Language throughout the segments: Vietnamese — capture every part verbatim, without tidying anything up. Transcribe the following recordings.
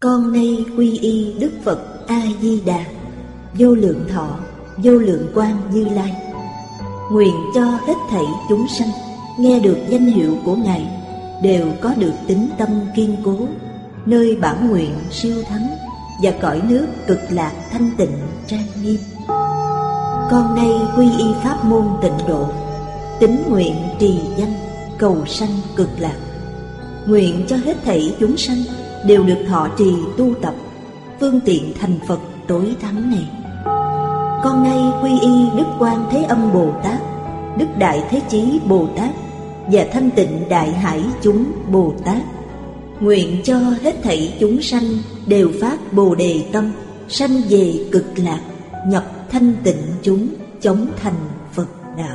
Con nay quy y Đức Phật A-di-đà, vô lượng thọ, vô lượng quang Như Lai. Nguyện cho hết thảy chúng sanh nghe được danh hiệu của Ngài đều có được tín tâm kiên cố, nơi bản nguyện siêu thắng và cõi nước cực lạc thanh tịnh trang nghiêm. Con nay quy y pháp môn tịnh độ, tín nguyện trì danh cầu sanh cực lạc. Nguyện cho hết thảy chúng sanh đều được thọ trì tu tập phương tiện thành Phật tối thắng này. Con nay quy y Đức Quan Thế Âm Bồ Tát, Đức Đại Thế Chí Bồ Tát và Thanh Tịnh Đại Hải chúng Bồ Tát. Nguyện cho hết thảy chúng sanh đều phát Bồ Đề tâm, sanh về cực lạc, nhập thanh tịnh chúng, chóng thành Phật đạo.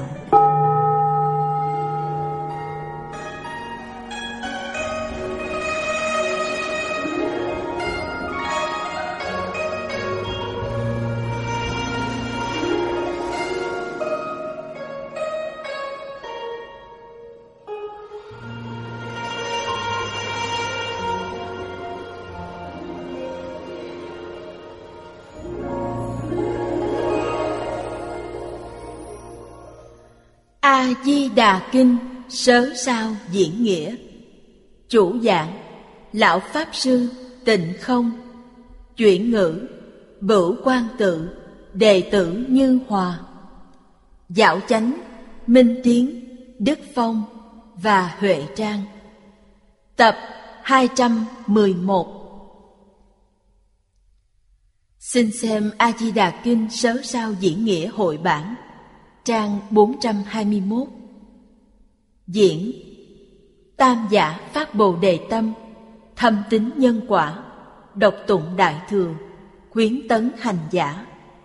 A-di-đà Kinh Sớ Sao Diễn Nghĩa. Chủ giảng Lão Pháp Sư Tịnh Không. Chuyển ngữ Bửu Quang Tự, đệ tử Như Hòa. Dạo Chánh Minh Tiến, Đức Phong và Huệ Trang. Tập hai trăm mười một. Xin xem A-di-đà Kinh Sớ Sao Diễn Nghĩa hội bản, trang bốn trăm hai mươi mốt. Diễn Tam giả phát Bồ Đề tâm, thâm tín nhân quả, đọc tụng Đại Thừa, khuyến tấn hành giả.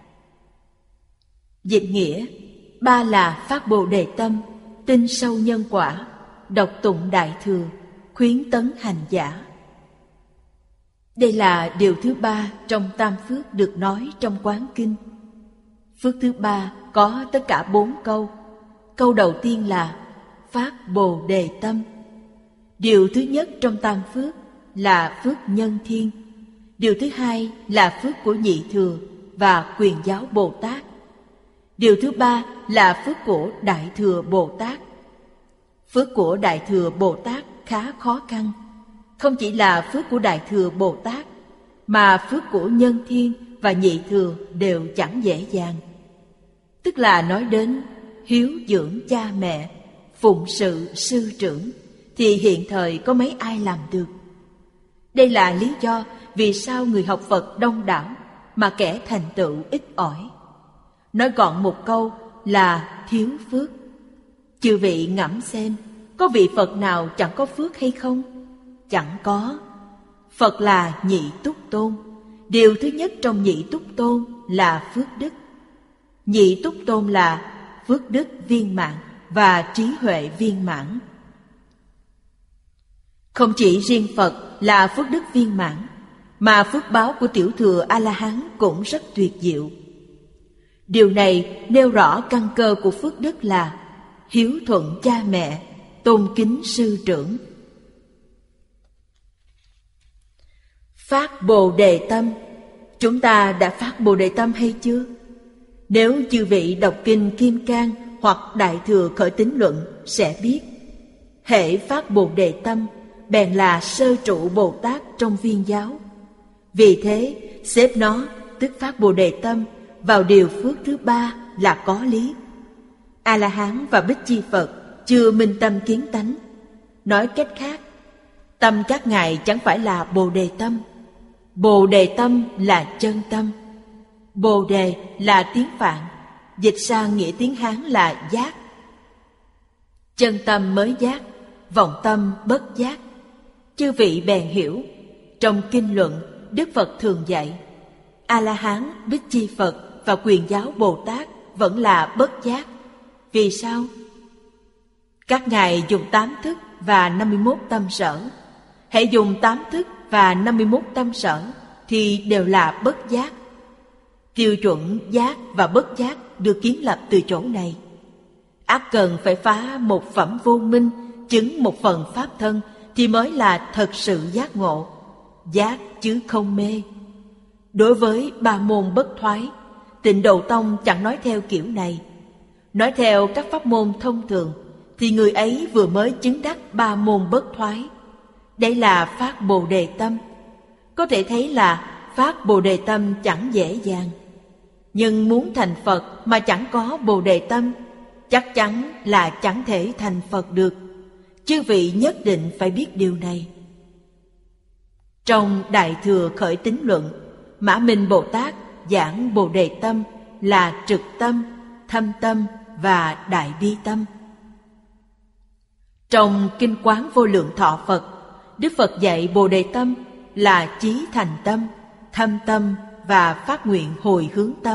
Dịch nghĩa: ba là phát Bồ Đề tâm, tin sâu nhân quả, đọc tụng Đại Thừa, khuyến tấn hành giả. Đây là điều thứ ba trong tam phước được nói trong Quán Kinh. Phước thứ ba có tất cả bốn câu. Câu đầu tiên là phát Bồ Đề tâm. Điều thứ nhất trong tam phước là phước nhân thiên. Điều thứ hai là phước của nhị thừa và quyền giáo Bồ Tát. Điều thứ ba là phước của Đại Thừa Bồ Tát. Phước của Đại Thừa Bồ Tát khá khó khăn. Không chỉ là phước của Đại Thừa Bồ Tát, mà phước của nhân thiên và nhị thừa đều chẳng dễ dàng. Tức là nói đến hiếu dưỡng cha mẹ, phụng sự sư trưởng, thì hiện thời có mấy ai làm được. Đây là lý do vì sao người học Phật đông đảo mà kẻ thành tựu ít ỏi. Nói gọn một câu là thiếu phước. Chư vị ngẫm xem, có vị Phật nào chẳng có phước hay không? Chẳng có. Phật là nhị túc tôn. Điều thứ nhất trong nhị túc tôn là phước đức. Nhị túc tôn là phước đức viên mãn và trí huệ viên mãn. Không chỉ riêng Phật là phước đức viên mãn, mà phước báo của tiểu thừa A-la-hán cũng rất tuyệt diệu. Điều này nêu rõ căn cơ của phước đức là hiếu thuận cha mẹ, tôn kính sư trưởng. Phát Bồ Đề tâm. Chúng ta đã phát Bồ Đề tâm hay chưa? Nếu chư vị đọc kinh Kim Cang hoặc Đại Thừa Khởi Tín Luận sẽ biết, hễ phát Bồ Đề tâm bèn là sơ trụ Bồ Tát trong viên giáo. Vì thế xếp nó, tức phát Bồ Đề tâm, vào điều phước thứ ba là có lý. A-la-hán và Bích Chi Phật chưa minh tâm kiến tánh. Nói cách khác, tâm các ngài chẳng phải là Bồ Đề tâm. Bồ Đề tâm là chân tâm. Bồ Đề là tiếng Phạn, dịch sang nghĩa tiếng Hán là giác. Chân tâm mới giác, vọng tâm bất giác. Chư vị bèn hiểu. Trong kinh luận, Đức Phật thường dạy A-la-hán, Bích Chi Phật và quyền giáo Bồ Tát vẫn là bất giác. Vì sao? Các ngài dùng tám thức và năm mươi mốt tâm sở. Hãy dùng tám thức và năm mươi mốt tâm sở thì đều là bất giác. Tiêu chuẩn giác và bất giác được kiến lập từ chỗ này. Ắt cần phải phá một phẩm vô minh, chứng một phần pháp thân thì mới là thật sự giác ngộ. giác chứ không mê. Đối với ba môn bất thoái, Tịnh Độ Tông chẳng nói theo kiểu này. Nói theo các pháp môn thông thường thì người ấy vừa mới chứng đắc ba môn bất thoái. Đây là phát Bồ Đề tâm. Có thể thấy là phát Bồ Đề tâm chẳng dễ dàng. Nhưng muốn thành Phật mà chẳng có Bồ Đề tâm, chắc chắn là chẳng thể thành Phật được. Chư vị nhất định phải biết điều này. Trong Đại Thừa Khởi Tín Luận, Mã Minh Bồ Tát giảng Bồ Đề tâm là trực tâm, thâm tâm và đại bi tâm. Trong Kinh Quán Vô Lượng Thọ Phật, Đức Phật dạy Bồ Đề tâm là chí thành tâm, thâm tâm và phát nguyện hồi hướng tâm.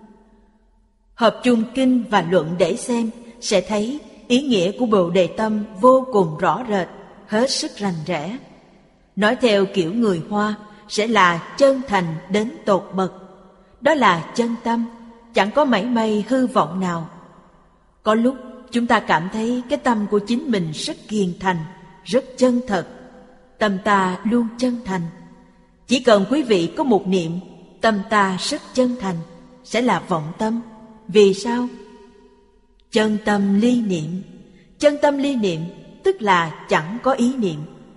Hợp chung kinh và luận để xem, sẽ thấy ý nghĩa của Bồ Đề tâm vô cùng rõ rệt, hết sức rành rẽ. Nói theo kiểu người Hoa sẽ là chân thành đến tột bậc. Đó là chân tâm, chẳng có mảy may hư vọng nào. Có lúc chúng ta cảm thấy cái tâm của chính mình rất kiên thành, rất chân thật. Tâm ta luôn chân thành. Chỉ cần quý vị có một niệm, tâm ta rất chân thành, sẽ là vọng tâm. Vì sao? Chân tâm ly niệm. Chân tâm ly niệm tức là chẳng có ý niệm.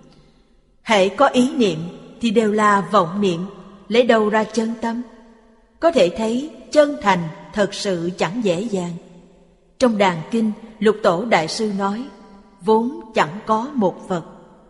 Hễ có ý niệm thì đều là vọng niệm, lấy đâu ra chân tâm? Có thể thấy chân thành thật sự chẳng dễ dàng. Trong Đàn Kinh, Lục Tổ Đại Sư nói, vốn chẳng có một vật.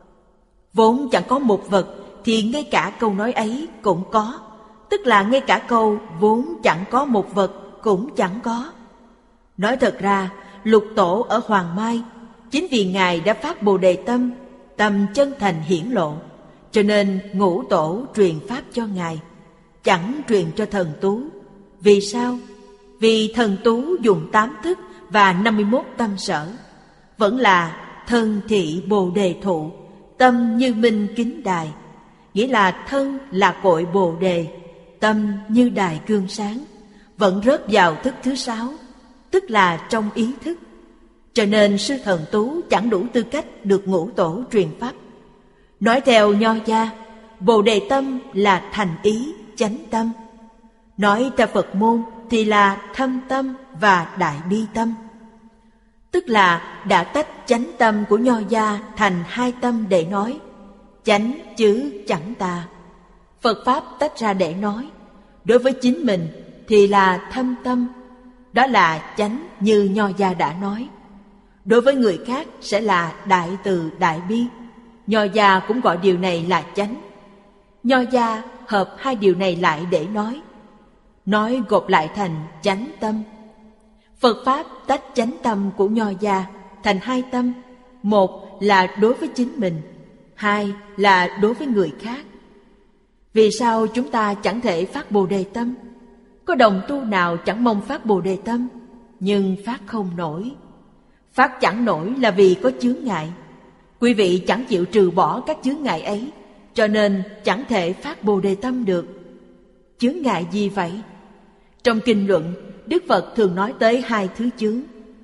Vốn chẳng có một vật thì ngay cả câu nói ấy cũng có. Tức là ngay cả câu vốn chẳng có một vật cũng chẳng có. Nói thật ra, Lục Tổ ở Hoàng Mai, chính vì Ngài đã phát Bồ Đề tâm, tâm chân thành hiển lộ, cho nên Ngũ Tổ truyền pháp cho Ngài, chẳng truyền cho Thần Tú. Vì sao? Vì Thần Tú dùng tám thức và năm mươi mốt tâm sở, vẫn là thân thị Bồ Đề thụ, tâm như minh kính đài. Nghĩa là thân là cội Bồ Đề, tâm như đài gương sáng, vẫn rớt vào thức thứ sáu, tức là trong ý thức. Cho nên sư Thần Tú chẳng đủ tư cách được Ngũ Tổ truyền pháp. Nói theo Nho gia, Bồ Đề tâm là thành ý, chánh tâm. Nói theo Phật môn thì là thâm tâm và đại bi tâm. Tức là đã tách chánh tâm của Nho gia thành hai tâm để nói. Chánh chứ chẳng tà. Phật Pháp tách ra để nói. Đối với chính mình thì là thâm tâm, đó là chánh như Nho gia đã nói. Đối với người khác sẽ là đại từ đại bi. Nho gia cũng gọi điều này là chánh. Nho gia hợp hai điều này lại để nói. Nói gộp lại thành chánh tâm. Phật Pháp tách chánh tâm của Nho gia thành hai tâm. Một là đối với chính mình, hai là đối với người khác. Vì sao chúng ta chẳng thể phát Bồ Đề tâm? Có đồng tu nào chẳng mong phát Bồ Đề tâm, nhưng phát không nổi. Phát chẳng nổi là vì có chướng ngại. Quý vị chẳng chịu trừ bỏ các chướng ngại ấy, cho nên chẳng thể phát Bồ Đề tâm được. Chướng ngại gì vậy? Trong kinh luận, Đức Phật thường nói tới hai thứ chướng.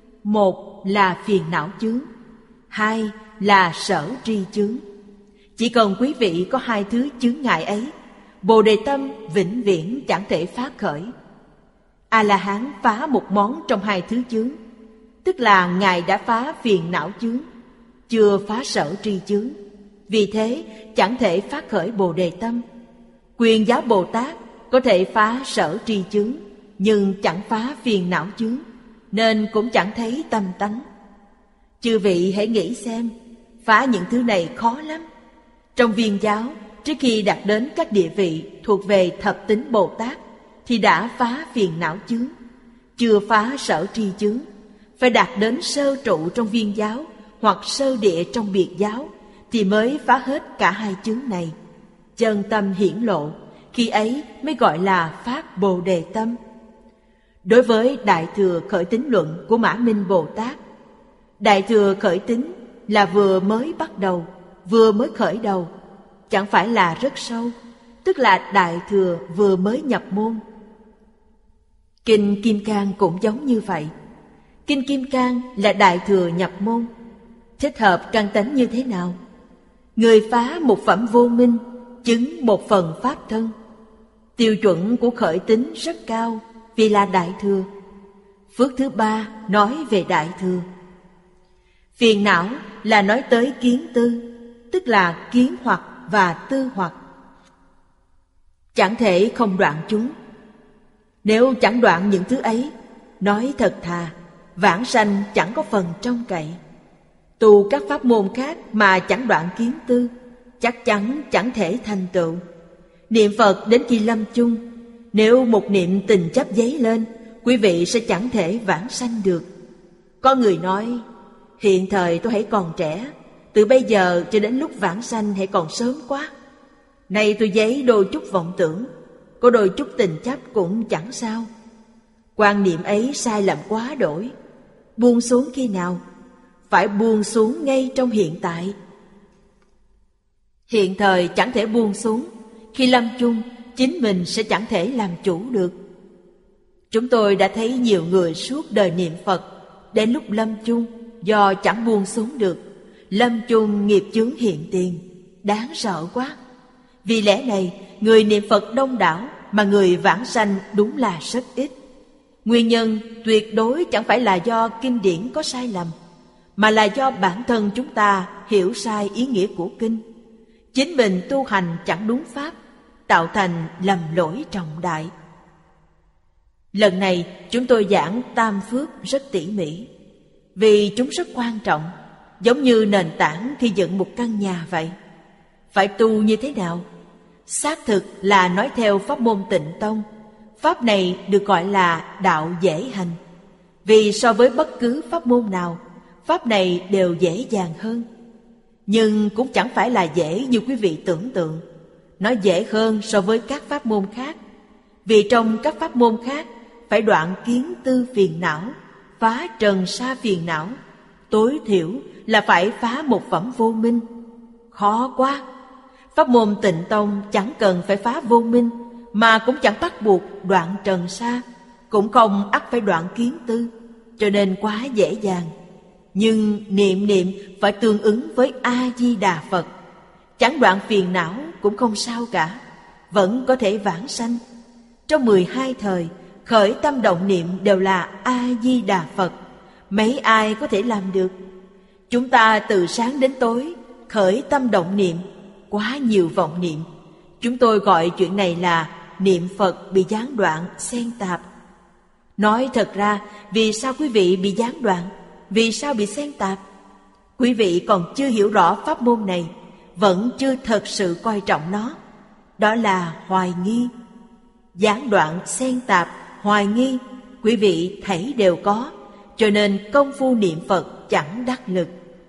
Một là phiền não chướng, hai là sở tri chướng. Chỉ cần quý vị có hai thứ chướng ngại ấy, Bồ Đề tâm vĩnh viễn chẳng thể phát khởi. A-la-hán phá một món trong hai thứ chướng, tức là Ngài đã phá phiền não chướng, chưa phá sở tri chướng. Vì thế chẳng thể phát khởi Bồ Đề tâm. Quyền Giáo Bồ Tát có thể phá sở tri chướng, nhưng chẳng phá phiền não chướng, nên cũng chẳng thấy tâm tánh. Chư vị hãy nghĩ xem, phá những thứ này khó lắm. Trong Viên Giáo, trước khi đạt đến các địa vị thuộc về thập tính Bồ Tát, thì đã phá phiền não chướng, chưa phá sở tri chướng. Phải đạt đến sơ trụ trong Viên Giáo hoặc sơ địa trong Biệt Giáo thì mới phá hết cả hai chướng này. Chân tâm hiển lộ, khi ấy mới gọi là phát Bồ Đề tâm. Đối với Đại Thừa Khởi Tín Luận của Mã Minh Bồ Tát, Đại Thừa Khởi Tín là vừa mới bắt đầu, vừa mới khởi đầu, chẳng phải là rất sâu, tức là Đại Thừa vừa mới nhập môn. Kinh Kim Cang cũng giống như vậy. Kinh Kim Cang là Đại Thừa nhập môn. Thích hợp căn tánh như thế nào? Người phá một phẩm vô minh chứng một phần pháp thân. Tiêu chuẩn của khởi tín rất cao vì là đại thừa. Phước thứ ba nói về đại thừa. Phiền não là nói tới kiến tư, tức là kiến hoặc và tư hoặc. Chẳng thể không đoạn chúng. Nếu chẳng đoạn những thứ ấy, nói thật thà, vãng sanh chẳng có phần trông cậy. Tu các pháp môn khác mà chẳng đoạn kiến tư, chắc chắn chẳng thể thành tựu. Niệm Phật đến khi lâm chung, nếu một niệm tình chấp dấy lên, quý vị sẽ chẳng thể vãng sanh được. Có người nói, hiện thời tôi hãy còn trẻ, từ bây giờ cho đến lúc vãng sanh hãy còn sớm quá. Nay tôi dấy đôi chút vọng tưởng, có đôi chút tình chấp cũng chẳng sao. Quan niệm ấy sai lầm quá đổi. Buông xuống khi nào? Phải buông xuống ngay trong hiện tại. Hiện thời chẳng thể buông xuống, khi lâm chung chính mình sẽ chẳng thể làm chủ được. Chúng tôi đã thấy nhiều người suốt đời niệm Phật, đến lúc lâm chung do chẳng buông xuống được, lâm chung nghiệp chướng hiện tiền, đáng sợ quá. Vì lẽ này, người niệm Phật đông đảo mà người vãng sanh đúng là rất ít. Nguyên nhân tuyệt đối chẳng phải là do kinh điển có sai lầm, mà là do bản thân chúng ta hiểu sai ý nghĩa của kinh. Chính mình tu hành chẳng đúng pháp, tạo thành lầm lỗi trọng đại. Lần này chúng tôi giảng tam phước rất tỉ mỉ, vì chúng rất quan trọng, giống như nền tảng khi dựng một căn nhà vậy. Phải tu như thế nào? Xác thực là nói theo pháp môn Tịnh Tông. Pháp này được gọi là đạo dễ hành, vì so với bất cứ pháp môn nào, pháp này đều dễ dàng hơn. Nhưng cũng chẳng phải là dễ như quý vị tưởng tượng. Nó dễ hơn so với các pháp môn khác, vì trong các pháp môn khác phải đoạn kiến tư phiền não, phá trần sa phiền não, tối thiểu là phải phá một phẩm vô minh. Khó quá. Pháp môn Tịnh Tông chẳng cần phải phá vô minh, mà cũng chẳng bắt buộc đoạn trần sa, cũng không ắt phải đoạn kiến tư, cho nên quá dễ dàng. Nhưng niệm niệm phải tương ứng với A-di-đà Phật. Chẳng đoạn phiền não cũng không sao cả, vẫn có thể vãng sanh. Trong mười hai thời, khởi tâm động niệm đều là A-di-đà Phật. Mấy ai có thể làm được? Chúng ta từ sáng đến tối khởi tâm động niệm, quá nhiều vọng niệm. Chúng tôi gọi chuyện này là niệm Phật bị gián đoạn, xen tạp. Nói thật ra, vì sao quý vị bị gián đoạn? Vì sao bị xen tạp? Quý vị còn chưa hiểu rõ pháp môn này, vẫn chưa thật sự coi trọng nó. Đó là hoài nghi. Gián đoạn, xen tạp, hoài nghi, quý vị thảy đều có, cho nên công phu niệm Phật chẳng đắc lực.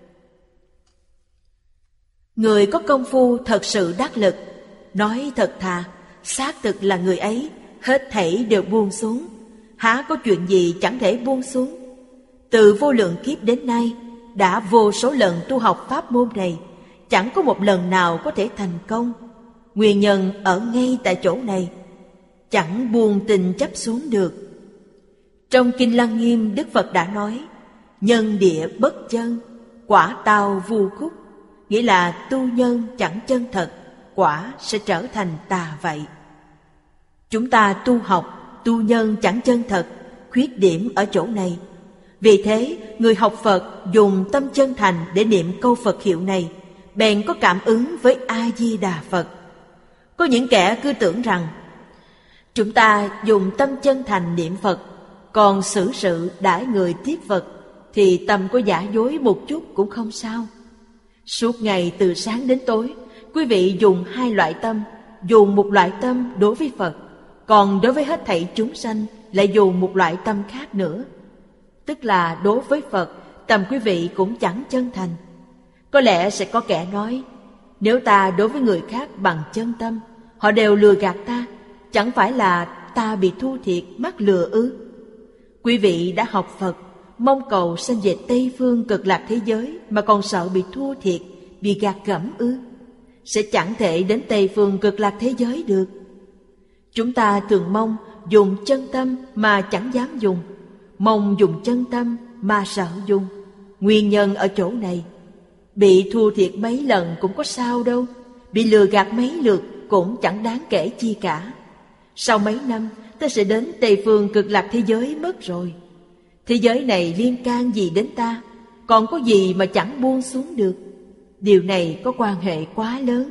Người có công phu thật sự đắc lực, nói thật thà, xác thực là người ấy hết thảy đều buông xuống. Há có chuyện gì chẳng thể buông xuống? Từ vô lượng kiếp đến nay, đã vô số lần tu học pháp môn này, chẳng có một lần nào có thể thành công. Nguyên nhân ở ngay tại chỗ này, chẳng buông tình chấp xuống được. Trong Kinh Lăng Nghiêm, Đức Phật đã nói, nhân địa bất chân, quả tao vu khúc, nghĩa là tu nhân chẳng chân thật, quả sẽ trở thành tà vậy. Chúng ta tu học, tu nhân chẳng chân thật, khuyết điểm ở chỗ này. Vì thế, người học Phật dùng tâm chân thành để niệm câu Phật hiệu này, bèn có cảm ứng với A-di-đà Phật. Có những kẻ cứ tưởng rằng chúng ta dùng tâm chân thành niệm Phật, còn xử sự đãi người tiếp vật, thì tâm có giả dối một chút cũng không sao. Suốt ngày từ sáng đến tối, quý vị dùng hai loại tâm, dùng một loại tâm đối với Phật, còn đối với hết thảy chúng sanh lại dùng một loại tâm khác nữa. Tức là đối với Phật, tâm quý vị cũng chẳng chân thành. Có lẽ sẽ có kẻ nói, nếu ta đối với người khác bằng chân tâm, họ đều lừa gạt ta, chẳng phải là ta bị thua thiệt mắc lừa ư? Quý vị đã học Phật, mong cầu sanh về Tây Phương Cực Lạc thế giới mà còn sợ bị thua thiệt, bị gạt gẫm ư? Sẽ chẳng thể đến Tây Phương Cực Lạc thế giới được. Chúng ta thường mong dùng chân tâm mà chẳng dám dùng, mong dùng chân tâm mà sợ dùng. Nguyên nhân ở chỗ này. Bị thua thiệt mấy lần cũng có sao đâu, bị lừa gạt mấy lượt cũng chẳng đáng kể chi cả. Sau mấy năm ta sẽ đến Tây Phương Cực Lạc thế giới mất rồi. Thế giới này liên can gì đến ta, còn có gì mà chẳng buông xuống được. Điều này có quan hệ quá lớn.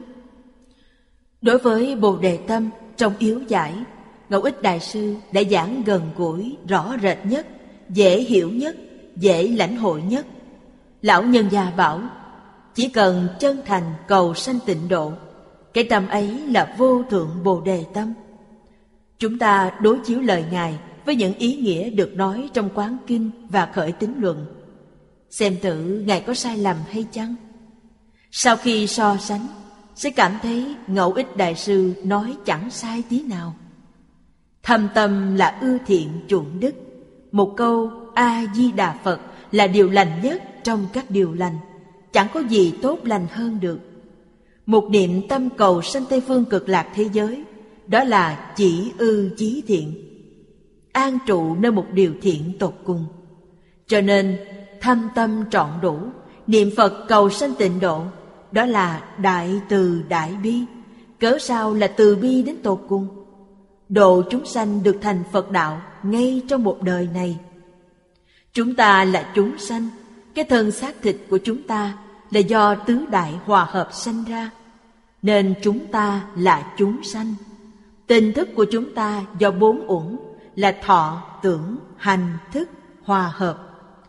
Đối với Bồ Đề Tâm trong yếu giải, Ngẫu Ích Đại Sư đã giảng gần gũi, rõ rệt nhất, dễ hiểu nhất, dễ lãnh hội nhất. Lão nhân gia bảo, chỉ cần chân thành cầu sanh tịnh độ, cái tâm ấy là vô thượng Bồ Đề Tâm. Chúng ta đối chiếu lời Ngài với những ý nghĩa được nói trong Quán Kinh và Khởi Tín Luận, xem thử Ngài có sai lầm hay chăng. Sau khi so sánh, sẽ cảm thấy Ngẫu Ích Đại Sư nói chẳng sai tí nào. Thâm tâm là ưa thiện chuộng đức. Một câu A-di-đà Phật là điều lành nhất trong các điều lành, chẳng có gì tốt lành hơn được. Một niệm tâm cầu sanh Tây Phương Cực Lạc thế giới, đó là chỉ ư chí thiện, an trụ nơi một điều thiện tột cùng. Cho nên thâm tâm trọn đủ, niệm Phật cầu sanh tịnh độ, đó là đại từ đại bi. Cớ sao là từ bi đến tột cùng? Độ chúng sanh được thành Phật đạo ngay trong một đời này. Chúng ta là chúng sanh, cái thân xác thịt của chúng ta là do tứ đại hòa hợp sanh ra, nên chúng ta là chúng sanh. Tình thức của chúng ta do bốn uẩn là thọ, tưởng, hành, thức hòa hợp.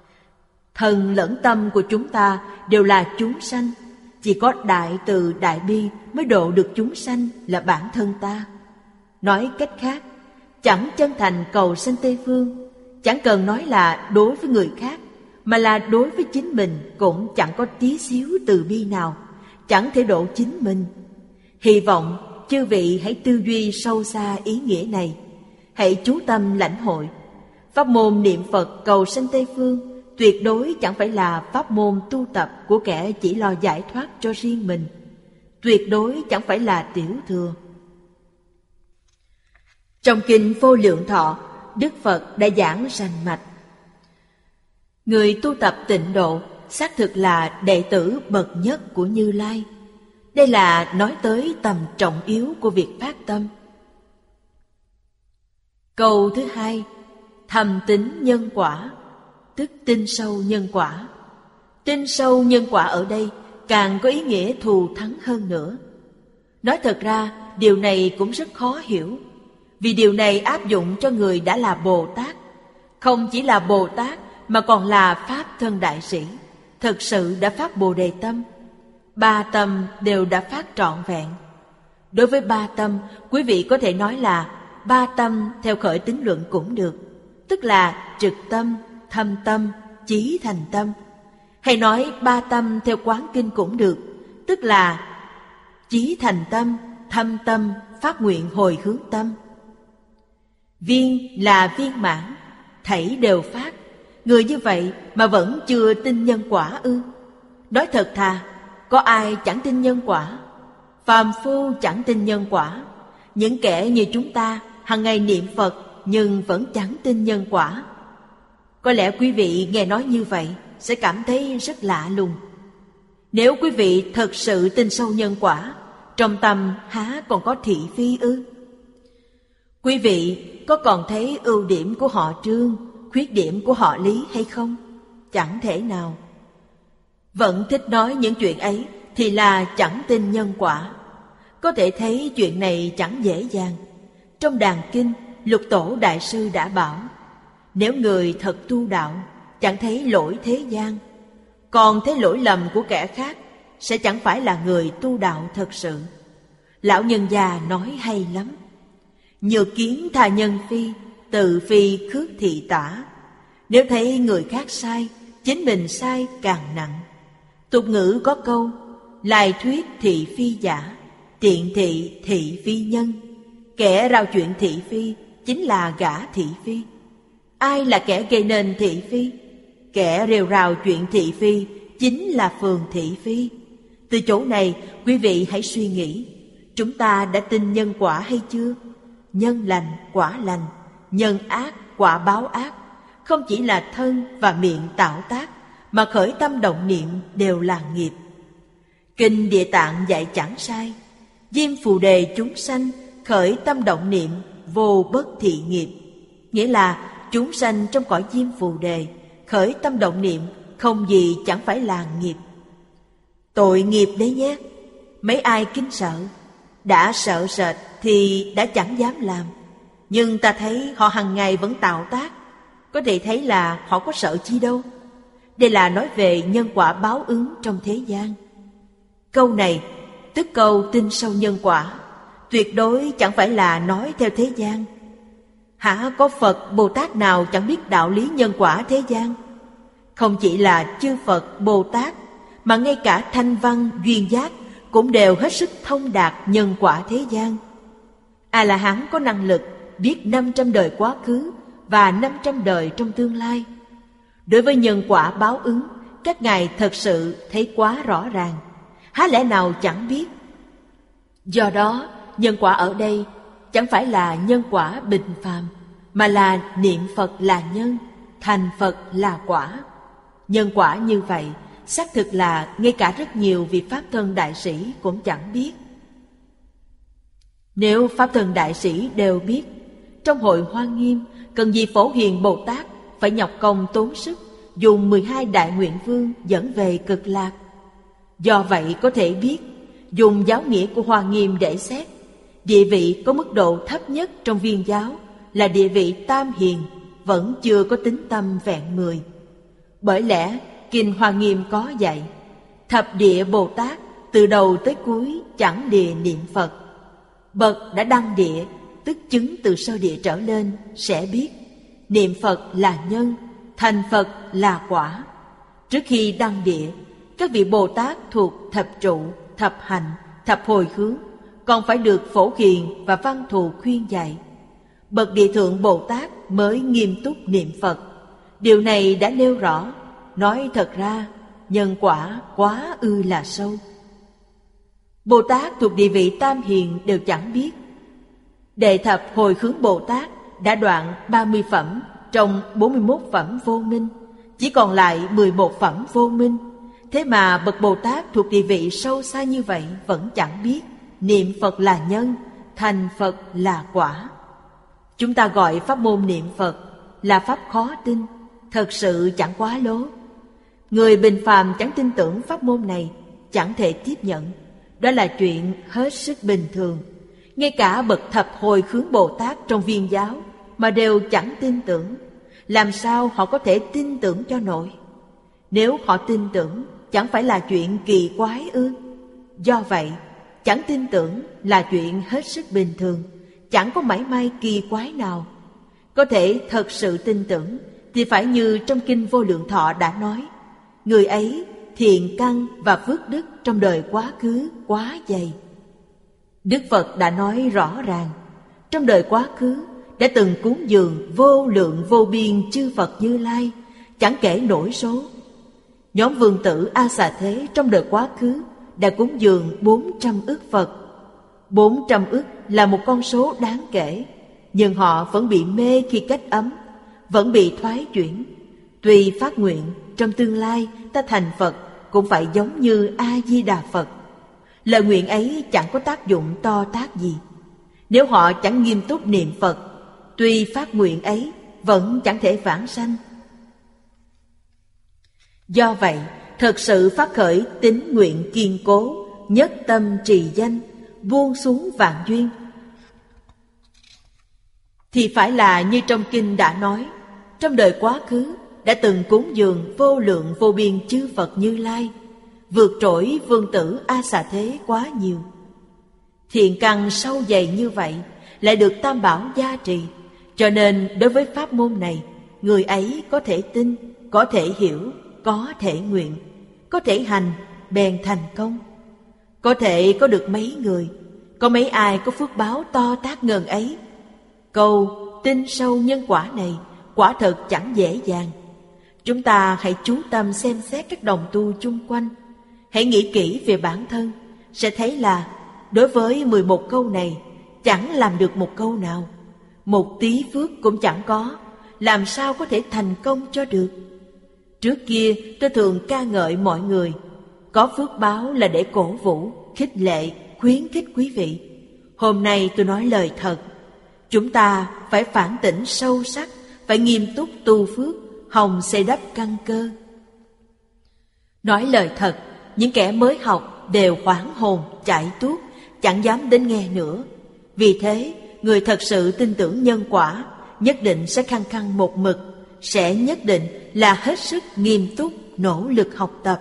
Thần lẫn tâm của chúng ta đều là chúng sanh. Chỉ có đại từ đại bi mới độ được chúng sanh là bản thân ta. Nói cách khác, chẳng chân thành cầu sanh Tây Phương, chẳng cần nói là đối với người khác, mà là đối với chính mình cũng chẳng có tí xíu từ bi nào, chẳng thể độ chính mình. Hy vọng chư vị hãy tư duy sâu xa ý nghĩa này, hãy chú tâm lãnh hội. Pháp môn niệm Phật cầu sanh Tây Phương tuyệt đối chẳng phải là pháp môn tu tập của kẻ chỉ lo giải thoát cho riêng mình, tuyệt đối chẳng phải là tiểu thừa. Trong kinh Vô Lượng Thọ, Đức Phật đã giảng rành mạch: người tu tập tịnh độ xác thực là đệ tử bậc nhất của Như Lai. Đây là nói tới tầm trọng yếu của việc phát tâm. Câu thứ hai, thầm tín nhân quả, tức tin sâu nhân quả. Tin sâu nhân quả ở đây càng có ý nghĩa thù thắng hơn nữa. Nói thật ra, điều này cũng rất khó hiểu, vì điều này áp dụng cho người đã là Bồ Tát. Không chỉ là Bồ Tát mà còn là Pháp thân đại sĩ, thực sự đã phát Bồ Đề Tâm. Ba tâm đều đã phát trọn vẹn. Đối với ba tâm, quý vị có thể nói là ba tâm theo Khởi Tín Luận cũng được, tức là trực tâm, thâm tâm, chí thành tâm. Hay nói ba tâm theo Quán Kinh cũng được, tức là chí thành tâm, thâm tâm, phát nguyện hồi hướng tâm. Viên là viên mãn, thảy đều phát. Người như vậy mà vẫn chưa tin nhân quả ư? Nói thật thà, có ai chẳng tin nhân quả? Phàm phu chẳng tin nhân quả. Những kẻ như chúng ta hàng ngày niệm Phật nhưng vẫn chẳng tin nhân quả. Có lẽ quý vị nghe nói như vậy sẽ cảm thấy rất lạ lùng. Nếu quý vị thật sự tin sâu nhân quả, trong tâm há còn có thị phi ư? Quý vị có còn thấy ưu điểm của họ Trương, khuyết điểm của họ Lý hay không? Chẳng thể nào. Vẫn thích nói những chuyện ấy thì là chẳng tin nhân quả. Có thể thấy chuyện này chẳng dễ dàng. Trong Đàn Kinh, Lục Tổ Đại Sư đã bảo, nếu người thật tu đạo, chẳng thấy lỗi thế gian, còn thấy lỗi lầm của kẻ khác, sẽ chẳng phải là người tu đạo thật sự. Lão nhân già nói hay lắm: nhược kiến tha nhân phi, tự phi khước thị tả. Nếu thấy người khác sai, chính mình sai càng nặng. Tục ngữ có câu: lai thuyết thị phi giả, tiện thị thị phi nhân. Kẻ rao chuyện thị phi chính là gã thị phi. Ai là kẻ gây nên thị phi? Kẻ rêu rao chuyện thị phi chính là phường thị phi. Từ chỗ này, quý vị hãy suy nghĩ, chúng ta đã tin nhân quả hay chưa? Nhân lành quả lành, nhân ác quả báo ác. Không chỉ là thân và miệng tạo tác, mà khởi tâm động niệm đều là nghiệp. Kinh Địa Tạng dạy chẳng sai, Diêm phù đề chúng sanh khởi tâm động niệm vô bất thị nghiệp. Nghĩa là chúng sanh trong cõi diêm phù đề khởi tâm động niệm không gì chẳng phải là nghiệp. Tội nghiệp đấy nhé. Mấy ai kính sợ, đã sợ sệt thì đã chẳng dám làm. Nhưng ta thấy họ hàng ngày vẫn tạo tác, có thể thấy là họ có sợ chi đâu. Đây là nói về nhân quả báo ứng trong thế gian. Câu này, tức câu tin sâu nhân quả, tuyệt đối chẳng phải là nói theo thế gian. Hả có Phật Bồ Tát nào chẳng biết đạo lý nhân quả thế gian? Không chỉ là chư Phật Bồ Tát, mà ngay cả Thanh Văn Duyên Giác cũng đều hết sức thông đạt nhân quả thế gian. A-la-hán có năng lực biết năm trăm đời quá khứ và năm trăm đời trong tương lai. Đối với nhân quả báo ứng, các ngài thật sự thấy quá rõ ràng, há lẽ nào chẳng biết. Do đó, nhân quả ở đây chẳng phải là nhân quả bình phàm, mà là niệm Phật là nhân, thành Phật là quả. Nhân quả như vậy, xác thực là ngay cả rất nhiều vị Pháp Thân Đại Sĩ cũng chẳng biết. Nếu Pháp Thân Đại Sĩ đều biết, trong hội Hoa Nghiêm cần gì Phổ Hiền Bồ Tát phải nhọc công tốn sức dùng mười hai đại nguyện vương dẫn về Cực Lạc. Do vậy có thể biết, dùng giáo nghĩa của Hoa Nghiêm để xét, địa vị có mức độ thấp nhất trong viên giáo là địa vị Tam Hiền, vẫn chưa có tính tâm vẹn mười. Bởi lẽ Kinh Hoa Nghiêm có dạy, thập địa Bồ Tát từ đầu tới cuối chẳng địa niệm Phật. Bậc đã đăng địa, tức chứng từ sơ địa trở lên, sẽ biết niệm Phật là nhân, thành Phật là quả. Trước khi đăng địa, các vị Bồ Tát thuộc thập trụ, thập hành, thập hồi hướng còn phải được Phổ Hiền và Văn Thù khuyên dạy. Bậc địa thượng Bồ Tát mới nghiêm túc niệm Phật. Điều này đã nêu rõ, nói thật ra nhân quả quá ư là sâu. Bồ Tát thuộc địa vị Tam Hiền đều chẳng biết. Đệ thập hồi hướng Bồ Tát đã đoạn ba mươi phẩm trong bốn mươi mốt phẩm vô minh, chỉ còn lại mười một phẩm vô minh. Thế mà bậc Bồ Tát thuộc địa vị sâu xa như vậy vẫn chẳng biết niệm Phật là nhân, thành Phật là quả. Chúng ta gọi pháp môn niệm Phật là pháp khó tin, thật sự chẳng quá lố. Người bình phàm chẳng tin tưởng pháp môn này, chẳng thể tiếp nhận. Đó là chuyện hết sức bình thường. Ngay cả bậc thập hồi hướng Bồ Tát trong viên giáo mà đều chẳng tin tưởng, làm sao họ có thể tin tưởng cho nổi? Nếu họ tin tưởng, chẳng phải là chuyện kỳ quái ư? Do vậy, chẳng tin tưởng là chuyện hết sức bình thường, chẳng có mảy may kỳ quái nào. Có thể thật sự tin tưởng thì phải như trong Kinh Vô Lượng Thọ đã nói, người ấy thiện căn và phước đức trong đời quá khứ quá dày. Đức Phật đã nói rõ ràng, trong đời quá khứ đã từng cúng dường vô lượng vô biên chư Phật Như Lai, chẳng kể nổi số. Nhóm vương tử A Xà Thế trong đời quá khứ đã cúng dường bốn trăm ức Phật. Bốn trăm ức là một con số đáng kể, nhưng họ vẫn bị mê khi kết ấm, vẫn bị thoái chuyển. Tuy phát nguyện trong tương lai ta thành Phật cũng phải giống như A-di-đà Phật. Lời nguyện ấy chẳng có tác dụng to tát gì. Nếu họ chẳng nghiêm túc niệm Phật, tuy phát nguyện ấy vẫn chẳng thể vãng sanh. Do vậy, thật sự phát khởi tín nguyện kiên cố, nhất tâm trì danh, buông xuống vạn duyên, thì phải là như trong Kinh đã nói, trong đời quá khứ đã từng cúng dường vô lượng vô biên chư Phật Như Lai, vượt trội vương tử A Xà Thế quá nhiều. Thiện căn sâu dày như vậy lại được Tam Bảo gia trì, cho nên đối với pháp môn này, người ấy có thể tin, có thể hiểu, có thể nguyện, có thể hành, bèn thành công. Có thể có được mấy người, có mấy ai có phước báo to tát ngần ấy. Câu tin sâu nhân quả này quả thật chẳng dễ dàng. Chúng ta hãy chú tâm xem xét các đồng tu chung quanh, hãy nghĩ kỹ về bản thân, sẽ thấy là đối với mười một câu này chẳng làm được một câu nào, một tí phước cũng chẳng có, làm sao có thể thành công cho được. Trước kia tôi thường ca ngợi mọi người, có phước báo là để cổ vũ, khích lệ, khuyến khích quý vị. Hôm nay tôi nói lời thật. Chúng ta phải phản tỉnh sâu sắc, phải nghiêm túc tu phước, hòng xây đắp căn cơ. Nói lời thật, những kẻ mới học đều hoảng hồn, chạy tuốt, chẳng dám đến nghe nữa. Vì thế, người thật sự tin tưởng nhân quả nhất định sẽ khăng khăng một mực, sẽ nhất định là hết sức nghiêm túc, nỗ lực học tập.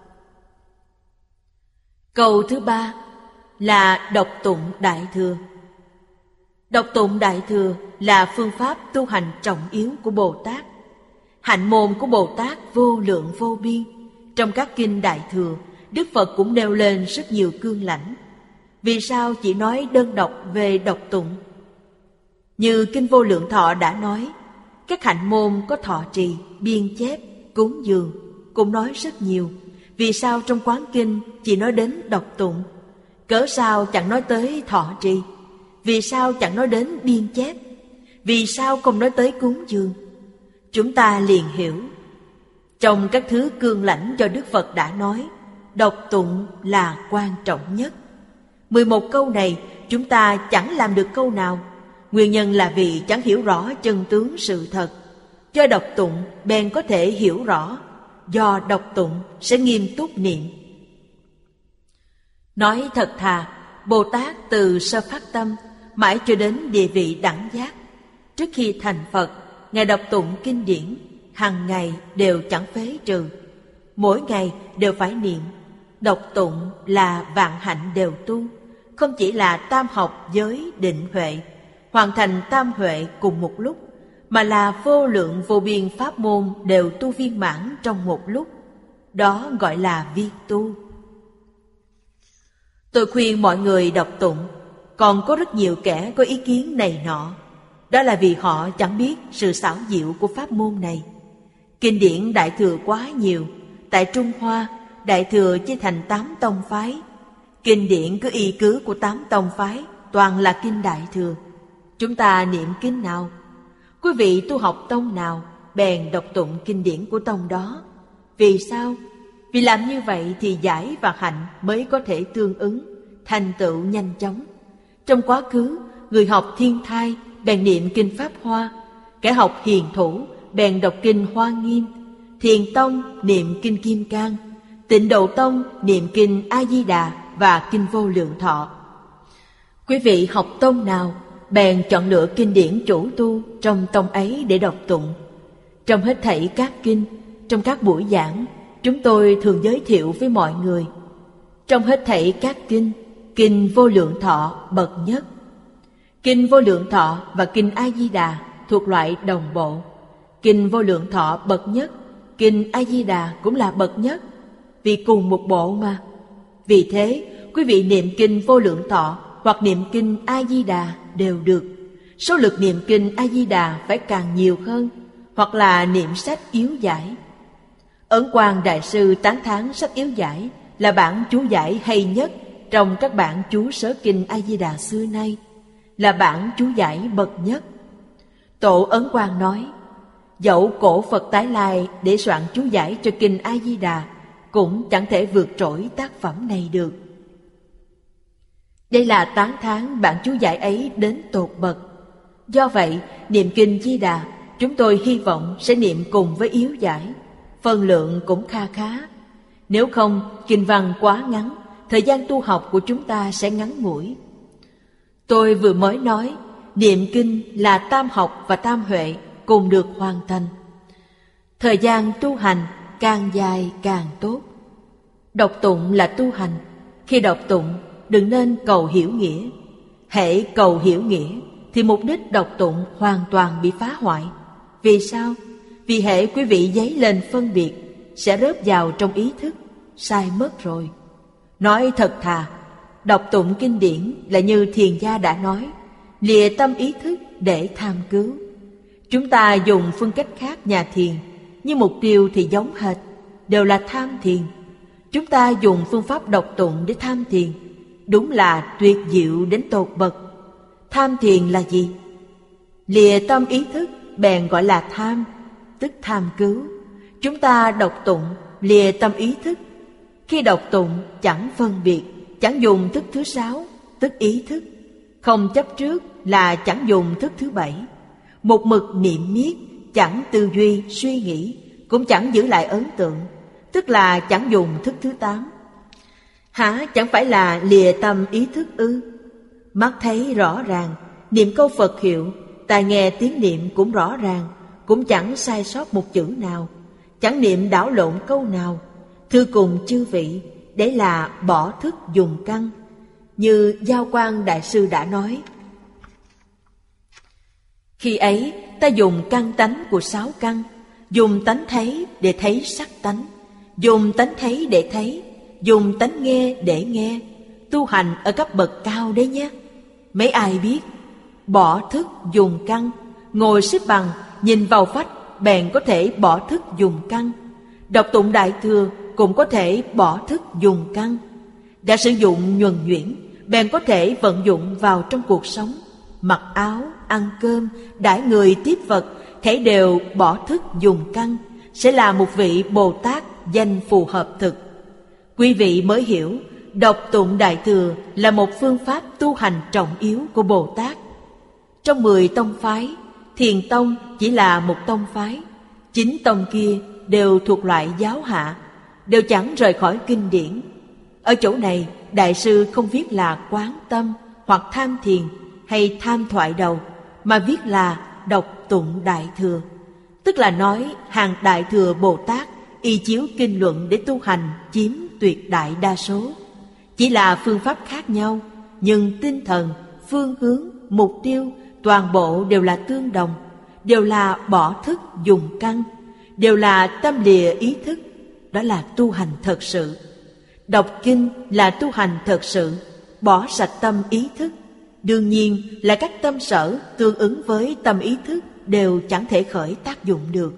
Câu thứ ba là đọc tụng Đại Thừa. Đọc tụng Đại Thừa là phương pháp tu hành trọng yếu của Bồ Tát. Hạnh môn của Bồ Tát vô lượng vô biên. Trong các kinh Đại Thừa, Đức Phật cũng nêu lên rất nhiều cương lãnh. Vì sao chỉ nói đơn độc về đọc tụng? Như kinh Vô Lượng Thọ đã nói, các hạnh môn có thọ trì, biên chép, cúng dường, cũng nói rất nhiều. Vì sao trong quán kinh chỉ nói đến đọc tụng? Cớ sao chẳng nói tới thọ trì? Vì sao chẳng nói đến biên chép? Vì sao không nói tới cúng dường? Chúng ta liền hiểu. Trong các thứ cương lãnh do Đức Phật đã nói, đọc tụng là quan trọng nhất. Mười một câu này chúng ta chẳng làm được câu nào. Nguyên nhân là vì chẳng hiểu rõ chân tướng sự thật. Do đọc tụng bèn có thể hiểu rõ. Do đọc tụng sẽ nghiêm túc niệm. Nói thật thà, Bồ Tát từ sơ phát tâm mãi cho đến địa vị đẳng giác, trước khi thành Phật, Ngài đọc tụng kinh điển, hàng ngày đều chẳng phế trừ. Mỗi ngày đều phải niệm. Đọc tụng là vạn hạnh đều tu, không chỉ là tam học giới định huệ, hoàn thành tam huệ cùng một lúc, mà là vô lượng vô biên pháp môn đều tu viên mãn trong một lúc. Đó gọi là viên tu. Tôi khuyên mọi người đọc tụng. Còn có rất nhiều kẻ có ý kiến này nọ. Đó là vì họ chẳng biết sự xảo diệu của pháp môn này. Kinh điển Đại Thừa quá nhiều. Tại Trung Hoa, Đại Thừa chia thành tám tông phái. Kinh điển cứ y cứ của tám tông phái, toàn là kinh Đại Thừa. Chúng ta niệm kinh nào? Quý vị tu học tông nào, bèn đọc tụng kinh điển của tông đó. Vì sao? Vì làm như vậy thì giải và hạnh mới có thể tương ứng, thành tựu nhanh chóng. Trong quá khứ, người học Thiên Thai bèn niệm kinh Pháp Hoa, kẻ học Hiền Thủ bèn đọc kinh Hoa Nghiêm, Thiền Tông niệm kinh Kim Cang, Tịnh Độ Tông niệm kinh A Di Đà và kinh Vô Lượng Thọ. Quý vị học tông nào, bèn chọn lựa kinh điển chủ tu trong tông ấy để đọc tụng. Trong hết thảy các kinh, trong các buổi giảng, chúng tôi thường giới thiệu với mọi người. Trong hết thảy các kinh, kinh Vô Lượng Thọ bậc nhất. Kinh Vô Lượng Thọ và kinh A Di Đà thuộc loại đồng bộ. Kinh Vô Lượng Thọ bậc nhất, kinh A Di Đà cũng là bậc nhất, vì cùng một bộ mà. Vì thế, quý vị niệm kinh Vô Lượng Thọ hoặc niệm kinh A Di Đà đều được. Số lượt niệm kinh A Di Đà phải càng nhiều hơn, hoặc là niệm sách yếu giải. Ấn Quang Đại Sư tán thán sách yếu giải là bản chú giải hay nhất trong các bản chú sớ kinh A Di Đà xưa nay, là bản chú giải bậc nhất. Tổ Ấn Quang nói, dẫu cổ Phật tái lai để soạn chú giải cho kinh A Di Đà cũng chẳng thể vượt trội tác phẩm này được. Đây là tán thán bản chú giải ấy đến tột bậc. Do vậy, niệm kinh Di Đà chúng tôi hy vọng sẽ niệm cùng với yếu giải, phân lượng cũng kha khá. Nếu không, kinh văn quá ngắn, thời gian tu học của chúng ta sẽ ngắn ngủi. Tôi vừa mới nói, niệm kinh là tam học và tam huệ cùng được hoàn thành. Thời gian tu hành càng dài càng tốt. Đọc tụng là tu hành. Khi đọc tụng, đừng nên cầu hiểu nghĩa. Hễ cầu hiểu nghĩa thì mục đích đọc tụng hoàn toàn bị phá hoại. Vì sao? Vì hễ quý vị dấy lên phân biệt sẽ rớt vào trong ý thức, sai mất rồi. Nói thật thà, đọc tụng kinh điển là như thiền gia đã nói, lìa tâm ý thức để tham cứu. Chúng ta dùng phương cách khác nhà thiền, nhưng mục tiêu thì giống hệt, đều là tham thiền. Chúng ta dùng phương pháp đọc tụng để tham thiền, đúng là tuyệt diệu đến tột bậc. Tham thiền là gì? Lìa tâm ý thức bèn gọi là tham, tức tham cứu. Chúng ta đọc tụng lìa tâm ý thức. Khi đọc tụng chẳng phân biệt, chẳng dùng thức thứ sáu, tức ý thức. Không chấp trước là chẳng dùng thức thứ bảy. Một mực niệm miết, chẳng tư duy, suy nghĩ, cũng chẳng giữ lại ấn tượng, tức là chẳng dùng thức thứ tám. Hả chẳng phải là lìa tâm ý thức ư? Mắt thấy rõ ràng, niệm câu Phật hiệu, tai nghe tiếng niệm cũng rõ ràng, cũng chẳng sai sót một chữ nào, chẳng niệm đảo lộn câu nào. Thưa cùng chư vị, đấy là bỏ thức dùng căn. Như Giao Quang Đại Sư đã nói, khi ấy ta dùng căn tánh của sáu căn, dùng tánh thấy để thấy sắc tánh, dùng tánh thấy để thấy, dùng tánh nghe để nghe. Tu hành ở cấp bậc cao đấy nhé. Mấy ai biết, bỏ thức dùng căn, ngồi xếp bằng, nhìn vào vách, bèn có thể bỏ thức dùng căn. Đọc tụng Đại Thừa cũng có thể bỏ thức dùng căn. Đã sử dụng nhuần nhuyễn, bèn có thể vận dụng vào trong cuộc sống. Mặc áo, ăn cơm, đãi người tiếp vật, thể đều bỏ thức dùng căn, sẽ là một vị Bồ Tát danh phù hợp thực. Quý vị mới hiểu, đọc tụng Đại Thừa là một phương pháp tu hành trọng yếu của Bồ Tát. Trong mười tông phái, Thiền tông chỉ là một tông phái. Chín tông kia đều thuộc loại giáo hạ, đều chẳng rời khỏi kinh điển. Ở chỗ này, Đại sư không viết là quán tâm hoặc tham thiền hay tham thoại đầu, mà viết là đọc tụng Đại Thừa. Tức là nói hàng Đại Thừa Bồ Tát y chiếu kinh luận để tu hành chiếm tuyệt đại đa số. Chỉ là phương pháp khác nhau, nhưng tinh thần, phương hướng, mục tiêu toàn bộ đều là tương đồng, đều là bỏ thức dùng căn, đều là tâm lìa ý thức. Đó là tu hành thật sự. Đọc kinh là tu hành thật sự, bỏ sạch tâm ý thức. Đương nhiên là các tâm sở tương ứng với tâm ý thức đều chẳng thể khởi tác dụng được.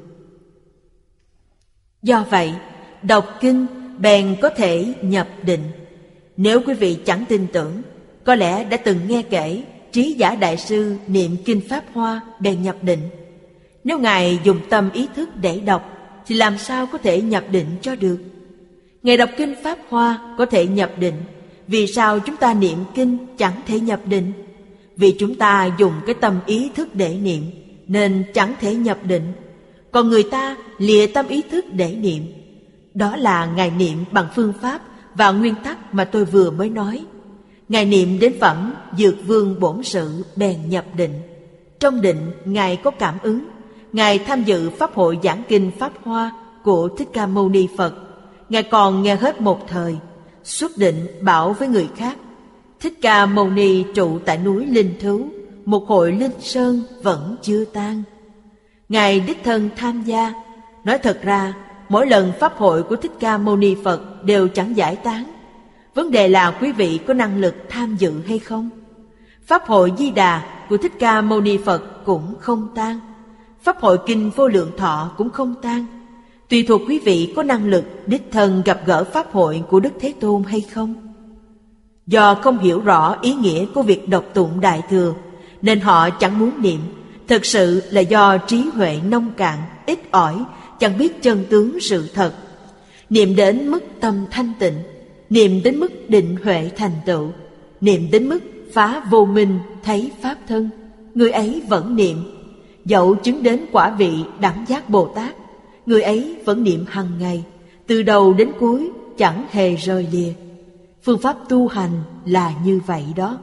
Do vậy, đọc kinh bèn có thể nhập định. Nếu quý vị chẳng tin tưởng, có lẽ đã từng nghe kể Trí Giả Đại Sư niệm kinh Pháp Hoa bèn nhập định. Nếu Ngài dùng tâm ý thức để đọc, thì làm sao có thể nhập định cho được? Ngài đọc kinh Pháp Hoa có thể nhập định, vì sao chúng ta niệm kinh chẳng thể nhập định? Vì chúng ta dùng cái tâm ý thức để niệm, nên chẳng thể nhập định. Còn người ta lìa tâm ý thức để niệm. Đó là Ngài niệm bằng phương pháp và nguyên tắc mà tôi vừa mới nói. Ngài niệm đến phẩm Dược Vương Bổn Sự bèn nhập định. Trong định Ngài có cảm ứng. Ngài tham dự Pháp hội giảng kinh Pháp Hoa của Thích Ca Mâu Ni Phật. Ngài còn nghe hết một thời. Xuất định bảo với người khác: Thích Ca Mâu Ni trụ tại núi Linh Thứu, một hội linh sơn vẫn chưa tan. Ngài đích thân tham gia. Nói thật ra, mỗi lần pháp hội của Thích Ca Mâu Ni Phật đều chẳng giải tán. Vấn đề là quý vị có năng lực tham dự hay không? Pháp hội Di Đà của Thích Ca Mâu Ni Phật cũng không tan. Pháp hội Kinh Vô Lượng Thọ cũng không tan. Tùy thuộc quý vị có năng lực đích thân gặp gỡ pháp hội của Đức Thế Tôn hay không. Do không hiểu rõ ý nghĩa của việc đọc tụng Đại Thừa, nên họ chẳng muốn niệm. Thực sự là do trí huệ nông cạn, ít ỏi, chẳng biết chân tướng sự thật. Niệm đến mức tâm thanh tịnh, niệm đến mức định huệ thành tựu, niệm đến mức phá vô minh thấy pháp thân, người ấy vẫn niệm. Dẫu chứng đến quả vị đẳng giác Bồ Tát, người ấy vẫn niệm hằng ngày, từ đầu đến cuối chẳng hề rời lìa. Phương pháp tu hành là như vậy đó.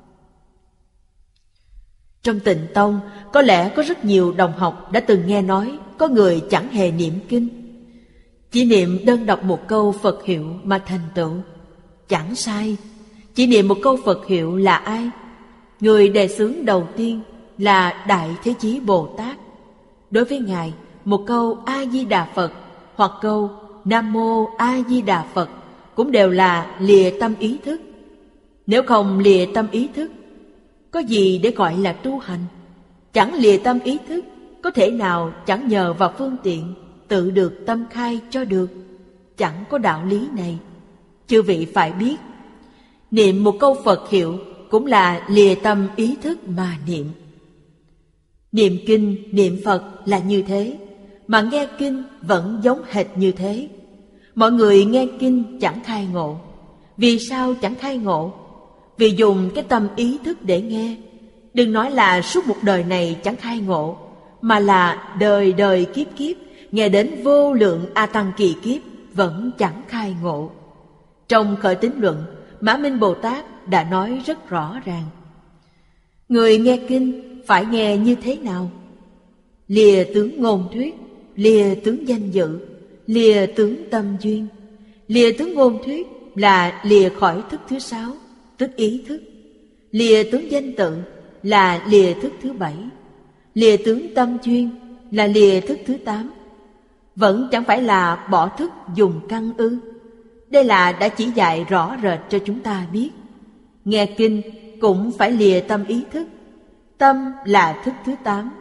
Trong Tịnh Tông, có lẽ có rất nhiều đồng học đã từng nghe nói có người chẳng hề niệm kinh, chỉ niệm đơn đọc một câu Phật hiệu mà thành tựu. Chẳng sai. Chỉ niệm một câu Phật hiệu là ai? Người đề xướng đầu tiên là Đại Thế Chí Bồ Tát. Đối với Ngài, một câu A-di-đà Phật hoặc câu Nam Mô A-di-đà Phật cũng đều là lìa tâm ý thức. Nếu không lìa tâm ý thức, có gì để gọi là tu hành? Chẳng lìa tâm ý thức, có thể nào chẳng nhờ vào phương tiện tự được tâm khai cho được? Chẳng có đạo lý này. Chư vị phải biết, niệm một câu Phật hiệu cũng là lìa tâm ý thức mà niệm. Niệm kinh, niệm Phật là như thế, mà nghe kinh vẫn giống hệt như thế. Mọi người nghe kinh chẳng khai ngộ, Vì sao chẳng khai ngộ? Vì dùng cái tâm ý thức để nghe. Đừng nói là suốt một đời này chẳng khai ngộ, mà là đời đời kiếp kiếp, nghe đến vô lượng A Tăng kỳ kiếp vẫn chẳng khai ngộ. Trong Khởi Tín Luận, Mã Minh Bồ Tát đã nói rất rõ ràng. Người nghe kinh phải nghe như thế nào? Lìa tướng ngôn thuyết, lìa tướng danh dự, lìa tướng tâm duyên. Lìa tướng ngôn thuyết là lìa khỏi thức thứ sáu, tức ý thức. Lìa tướng danh tự là lìa thức thứ bảy. Lìa tướng tâm duyên là lìa thức thứ tám. Vẫn chẳng phải là bỏ thức dùng căn ư? Đây là đã chỉ dạy rõ rệt cho chúng ta biết. Nghe kinh cũng phải lìa tâm ý thức. Tâm là thức thứ tám,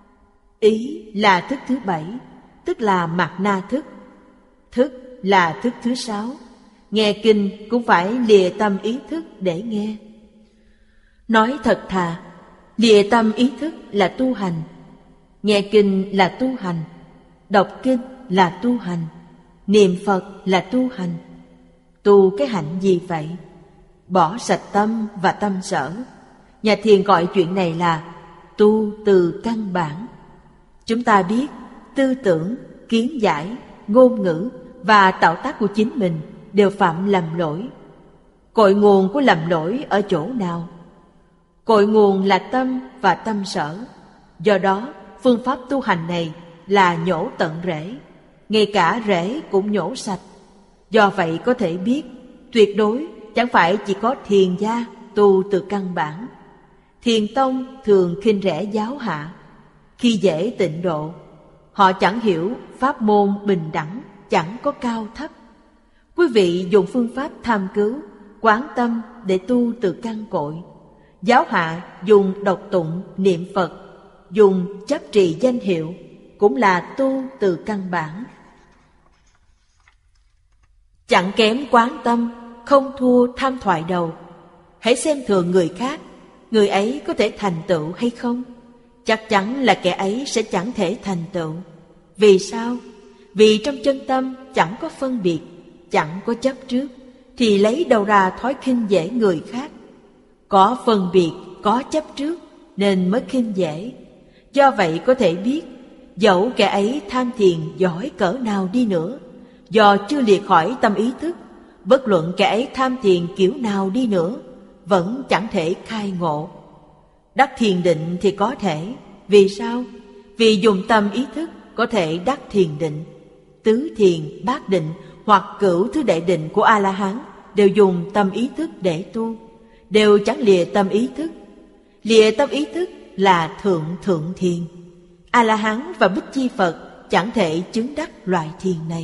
ý là thức thứ bảy, tức là mạt na thức. Thức là thức thứ sáu. Nghe kinh cũng phải lìa tâm ý thức để nghe. Nói thật thà, lìa tâm ý thức là tu hành. Nghe kinh là tu hành, đọc kinh là tu hành, niệm Phật là tu hành. Tu cái hạnh gì vậy? Bỏ sạch tâm và tâm sở. Nhà thiền gọi chuyện này là tu từ căn bản. Chúng ta biết tư tưởng, kiến giải, ngôn ngữ và tạo tác của chính mình đều phạm lầm lỗi. Cội nguồn của lầm lỗi ở chỗ nào? Cội nguồn là tâm và tâm sở. Do đó, phương pháp tu hành này là nhổ tận rễ, ngay cả rễ cũng nhổ sạch. Do vậy có thể biết, tuyệt đối chẳng phải chỉ có thiền gia tu từ căn bản. Thiền tông thường khinh rẻ giáo hạ, khi dễ tịnh độ. Họ chẳng hiểu pháp môn bình đẳng, chẳng có cao thấp. Quý vị dùng phương pháp tham cứu, quán tâm để tu từ căn cội. Giáo hạ dùng đọc tụng, niệm Phật, dùng chấp trì danh hiệu, cũng là tu từ căn bản. Chẳng kém quán tâm, không thua tham thoại đầu. Hãy xem thường người khác, người ấy có thể thành tựu hay không? Chắc chắn là kẻ ấy sẽ chẳng thể thành tựu. Vì sao? Vì trong chân tâm chẳng có phân biệt, chẳng có chấp trước, thì lấy đâu ra thói khinh dễ người khác. Có phân biệt, có chấp trước nên mới khinh dễ. Do vậy có thể biết, dẫu kẻ ấy tham thiền giỏi cỡ nào đi nữa, do chưa lìa khỏi tâm ý thức, bất luận kẻ ấy tham thiền kiểu nào đi nữa, vẫn chẳng thể khai ngộ. Đắc thiền định thì có thể. Vì sao? Vì dùng tâm ý thức có thể đắc thiền định. Tứ thiền, bát định hoặc cửu thứ đệ định của A-la-hán đều dùng tâm ý thức để tu, đều chẳng lìa tâm ý thức. Lìa tâm ý thức là thượng thượng thiền. A-la-hán và Bích Chi Phật chẳng thể chứng đắc loại thiền này.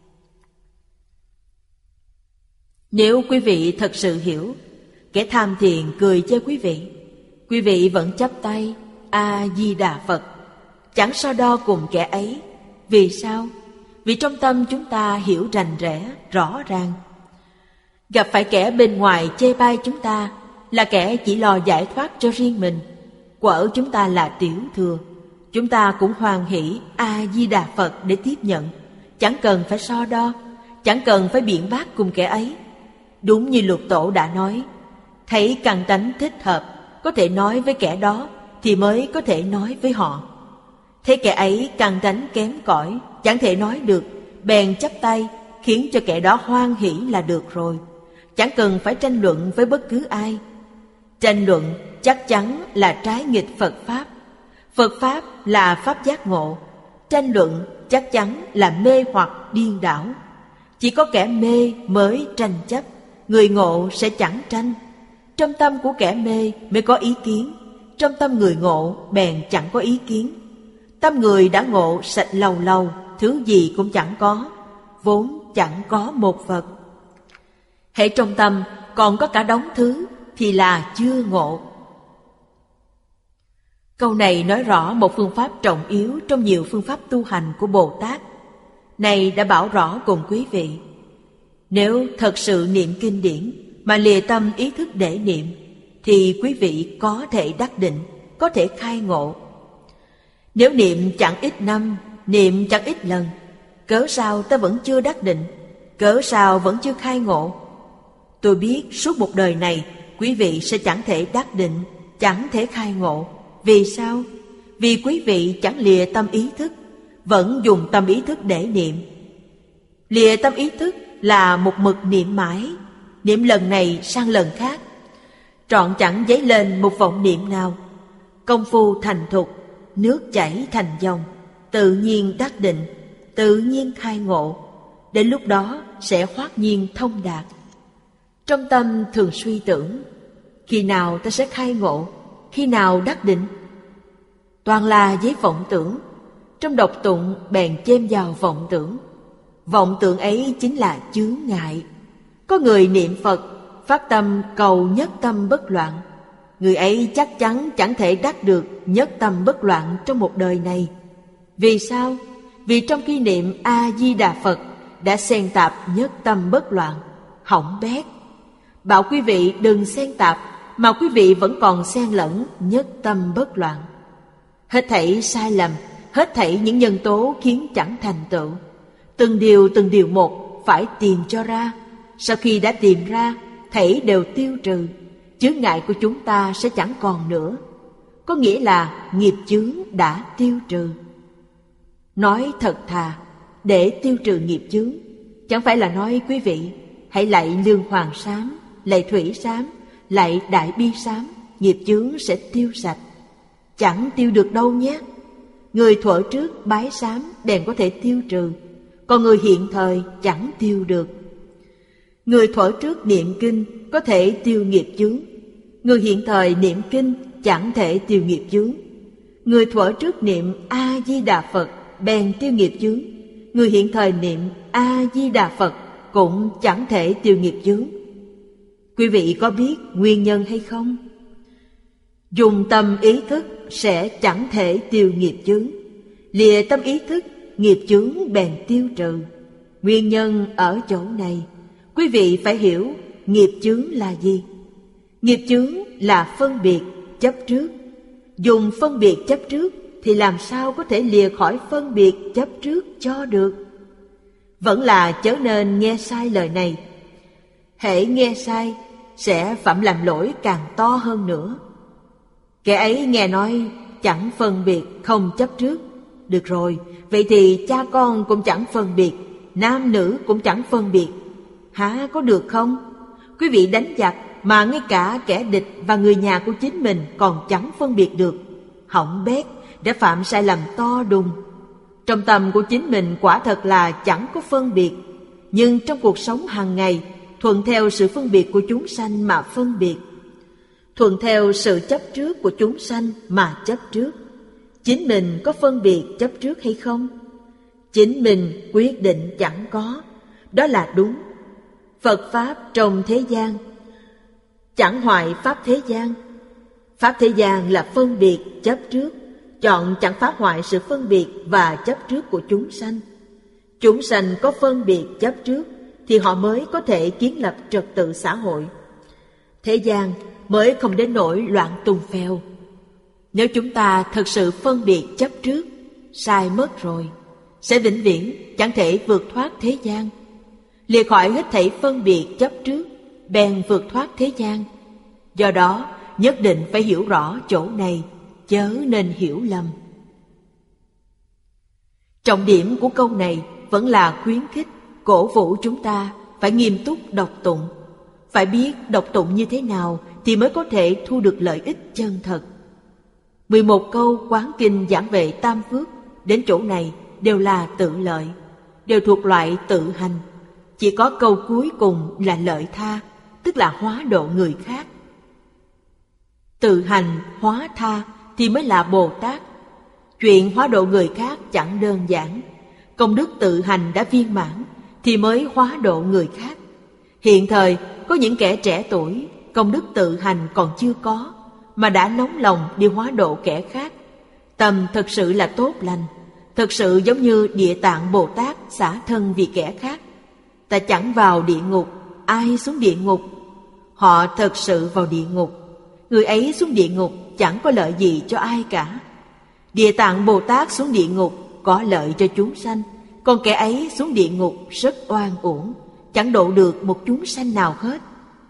Nếu quý vị thật sự hiểu, kẻ tham thiền cười chê quý vị, quý vị vẫn chắp tay A-di-đà Phật, chẳng so đo cùng kẻ ấy. Vì sao? Vì trong tâm chúng ta hiểu rành rẽ, rõ ràng. Gặp phải kẻ bên ngoài chê bai chúng ta là kẻ chỉ lo giải thoát cho riêng mình. Quở chúng ta là tiểu thừa, chúng ta cũng hoan hỷ A-di-đà Phật để tiếp nhận, chẳng cần phải so đo, chẳng cần phải biện bác cùng kẻ ấy. Đúng như Lục Tổ đã nói, thấy căn tánh thích hợp, có thể nói với kẻ đó thì mới có thể nói với họ. Thế kẻ ấy căn tánh kém cỏi, chẳng thể nói được, bèn chắp tay khiến cho kẻ đó hoan hỷ là được rồi, chẳng cần phải tranh luận với bất cứ ai. Tranh luận chắc chắn là trái nghịch Phật Pháp. Phật Pháp là Pháp giác ngộ, tranh luận chắc chắn là mê hoặc điên đảo. Chỉ có kẻ mê mới tranh chấp, người ngộ sẽ chẳng tranh. Trong tâm của kẻ mê mới có ý kiến, trong tâm người ngộ bèn chẳng có ý kiến. Tâm người đã ngộ sạch lầu lầu, thứ gì cũng chẳng có, vốn chẳng có một Phật. Hễ trong tâm còn có cả đống thứ thì là chưa ngộ. Câu này nói rõ một phương pháp trọng yếu trong nhiều phương pháp tu hành của Bồ Tát. Này đã bảo rõ cùng quý vị. Nếu thật sự niệm kinh điển mà lìa tâm ý thức để niệm, thì quý vị có thể đắc định, có thể khai ngộ. Nếu niệm chẳng ít năm, niệm chẳng ít lần, cớ sao ta vẫn chưa đắc định, cớ sao vẫn chưa khai ngộ? Tôi biết suốt một đời này quý vị sẽ chẳng thể đắc định, chẳng thể khai ngộ. Vì sao? Vì quý vị chẳng lìa tâm ý thức, vẫn dùng tâm ý thức để niệm. Lìa tâm ý thức là một mực niệm mãi, niệm lần này sang lần khác, trọn chẳng dấy lên một vọng niệm nào. Công phu thành thục, nước chảy thành dòng, tự nhiên đắc định, tự nhiên khai ngộ. Đến lúc đó sẽ hoát nhiên thông đạt. Trong tâm thường suy tưởng, khi nào ta sẽ khai ngộ, khi nào đắc định? Toàn là với vọng tưởng. Trong đọc tụng bèn chêm vào vọng tưởng. Vọng tưởng ấy chính là chướng ngại. Có người niệm Phật, phát tâm cầu nhất tâm bất loạn, người ấy chắc chắn chẳng thể đắc được nhất tâm bất loạn trong một đời này. Vì sao? Vì trong khi niệm A-di-đà Phật đã xen tạp nhất tâm bất loạn, hỏng bét. Bảo quý vị đừng xen tạp, mà quý vị vẫn còn xen lẫn nhất tâm bất loạn. Hết thảy sai lầm, hết thảy những nhân tố khiến chẳng thành tựu. Từng điều từng điều một phải tìm cho ra. Sau khi đã tìm ra, thảy đều tiêu trừ, chướng ngại của chúng ta sẽ chẳng còn nữa. Có nghĩa là nghiệp chướng đã tiêu trừ. Nói thật thà, để tiêu trừ nghiệp chướng, chẳng phải là nói quý vị hãy lạy Lương Hoàng Sám, lạy Thủy Sám, lạy Đại Bi Sám, nghiệp chướng sẽ tiêu sạch. Chẳng tiêu được đâu nhé. Người thuở trước bái sám bèn có thể tiêu trừ, còn người hiện thời chẳng tiêu được. Người thuở trước niệm kinh có thể tiêu nghiệp chướng, người hiện thời niệm kinh chẳng thể tiêu nghiệp chướng. Người thuở trước niệm A-di-đà Phật bèn tiêu nghiệp chướng, người hiện thời niệm A-di-đà Phật cũng chẳng thể tiêu nghiệp chướng. Quý vị có biết nguyên nhân hay không? Dùng tâm ý thức sẽ chẳng thể tiêu nghiệp chướng. Lìa tâm ý thức, nghiệp chướng bèn tiêu trừ. Nguyên nhân ở chỗ này. Quý vị phải hiểu nghiệp chướng là gì. Nghiệp chướng là phân biệt, chấp trước. Dùng phân biệt chấp trước thì làm sao có thể lìa khỏi phân biệt chấp trước cho được. Vẫn là chớ nên nghe sai lời này. Hễ nghe sai sẽ phạm làm lỗi càng to hơn nữa. Kẻ ấy nghe nói chẳng phân biệt, không chấp trước. Được rồi, vậy thì cha con cũng chẳng phân biệt, nam nữ cũng chẳng phân biệt. Hả, có được không? Quý vị đánh giặc mà ngay cả kẻ địch và người nhà của chính mình còn chẳng phân biệt được. Hỏng bét, đã phạm sai lầm to đùng. Trong tâm của chính mình quả thật là chẳng có phân biệt, nhưng trong cuộc sống hàng ngày thuận theo sự phân biệt của chúng sanh mà phân biệt, thuận theo sự chấp trước của chúng sanh mà chấp trước. Chính mình có phân biệt chấp trước hay không? Chính mình quyết định chẳng có. Đó là đúng. Phật Pháp trong thế gian chẳng hoại Pháp thế gian. Pháp thế gian là phân biệt chấp trước, chọn chẳng phá hoại sự phân biệt và chấp trước của chúng sanh. Chúng sanh có phân biệt chấp trước thì họ mới có thể kiến lập trật tự xã hội. Thế gian mới không đến nỗi loạn tung phèo. Nếu chúng ta thật sự phân biệt chấp trước, sai mất rồi, sẽ vĩnh viễn chẳng thể vượt thoát thế gian. Lìa khỏi hết thảy phân biệt chấp trước, bèn vượt thoát thế gian. Do đó nhất định phải hiểu rõ chỗ này, chớ nên hiểu lầm. Trọng điểm của câu này vẫn là khuyến khích, cổ vũ chúng ta phải nghiêm túc đọc tụng. Phải biết đọc tụng như thế nào thì mới có thể thu được lợi ích chân thật. mười một câu quán kinh giảng về tam phước đến chỗ này đều là tự lợi, đều thuộc loại tự hành. Chỉ có câu cuối cùng là lợi tha, tức là hóa độ người khác. Tự hành, hóa tha thì mới là Bồ Tát. Chuyện hóa độ người khác chẳng đơn giản. Công đức tự hành đã viên mãn thì mới hóa độ người khác. Hiện thời có những kẻ trẻ tuổi công đức tự hành còn chưa có mà đã nóng lòng đi hóa độ kẻ khác. Tâm thật sự là tốt lành, thật sự giống như Địa Tạng Bồ Tát xả thân vì kẻ khác. Ta chẳng vào địa ngục, ai xuống địa ngục? Họ thật sự vào địa ngục. Người ấy xuống địa ngục chẳng có lợi gì cho ai cả. Địa Tạng Bồ Tát xuống địa ngục có lợi cho chúng sanh, còn kẻ ấy xuống địa ngục rất oan uổng, chẳng độ được một chúng sanh nào hết.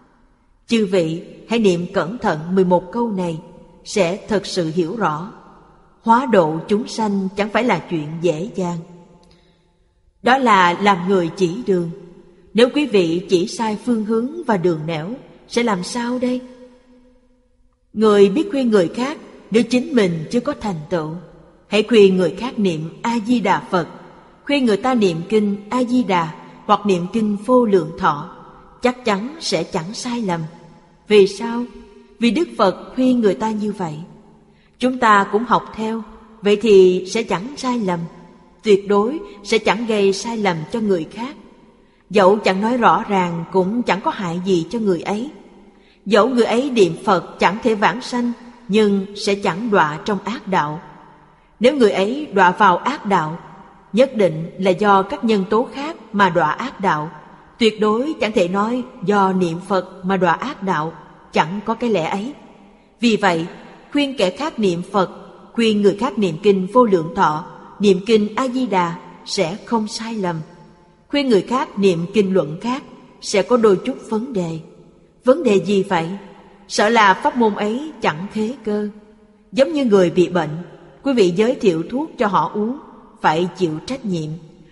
Chư vị hãy niệm cẩn thận mười một câu này, sẽ thật sự hiểu rõ. Hóa độ chúng sanh chẳng phải là chuyện dễ dàng. Đó là làm người chỉ đường. Nếu quý vị chỉ sai phương hướng và đường nẻo, sẽ làm sao đây? Người biết khuyên người khác, nếu chính mình chưa có thành tựu, hãy khuyên người khác niệm A-di-đà Phật, khuyên người ta niệm kinh A-di-đà hoặc niệm kinh Vô Lượng Thọ, chắc chắn sẽ chẳng sai lầm. Vì sao? Vì Đức Phật khuyên người ta như vậy. Chúng ta cũng học theo, vậy thì sẽ chẳng sai lầm, tuyệt đối sẽ chẳng gây sai lầm cho người khác. Dẫu chẳng nói rõ ràng cũng chẳng có hại gì cho người ấy. Dẫu người ấy niệm Phật chẳng thể vãng sanh, nhưng sẽ chẳng đọa trong ác đạo. Nếu người ấy đọa vào ác đạo, nhất định là do các nhân tố khác mà đọa ác đạo, tuyệt đối chẳng thể nói do niệm Phật mà đọa ác đạo, chẳng có cái lẽ ấy. Vì vậy, khuyên kẻ khác niệm Phật, khuyên người khác niệm kinh Vô Lượng Thọ, niệm kinh A-di-đà sẽ không sai lầm. Khuyên người khác niệm kinh luận khác sẽ có đôi chút vấn đề. Vấn đề gì vậy? Sợ là pháp môn ấy chẳng khế cơ. Giống như người bị bệnh, quý vị giới thiệu thuốc cho họ uống, phải chịu trách nhiệm.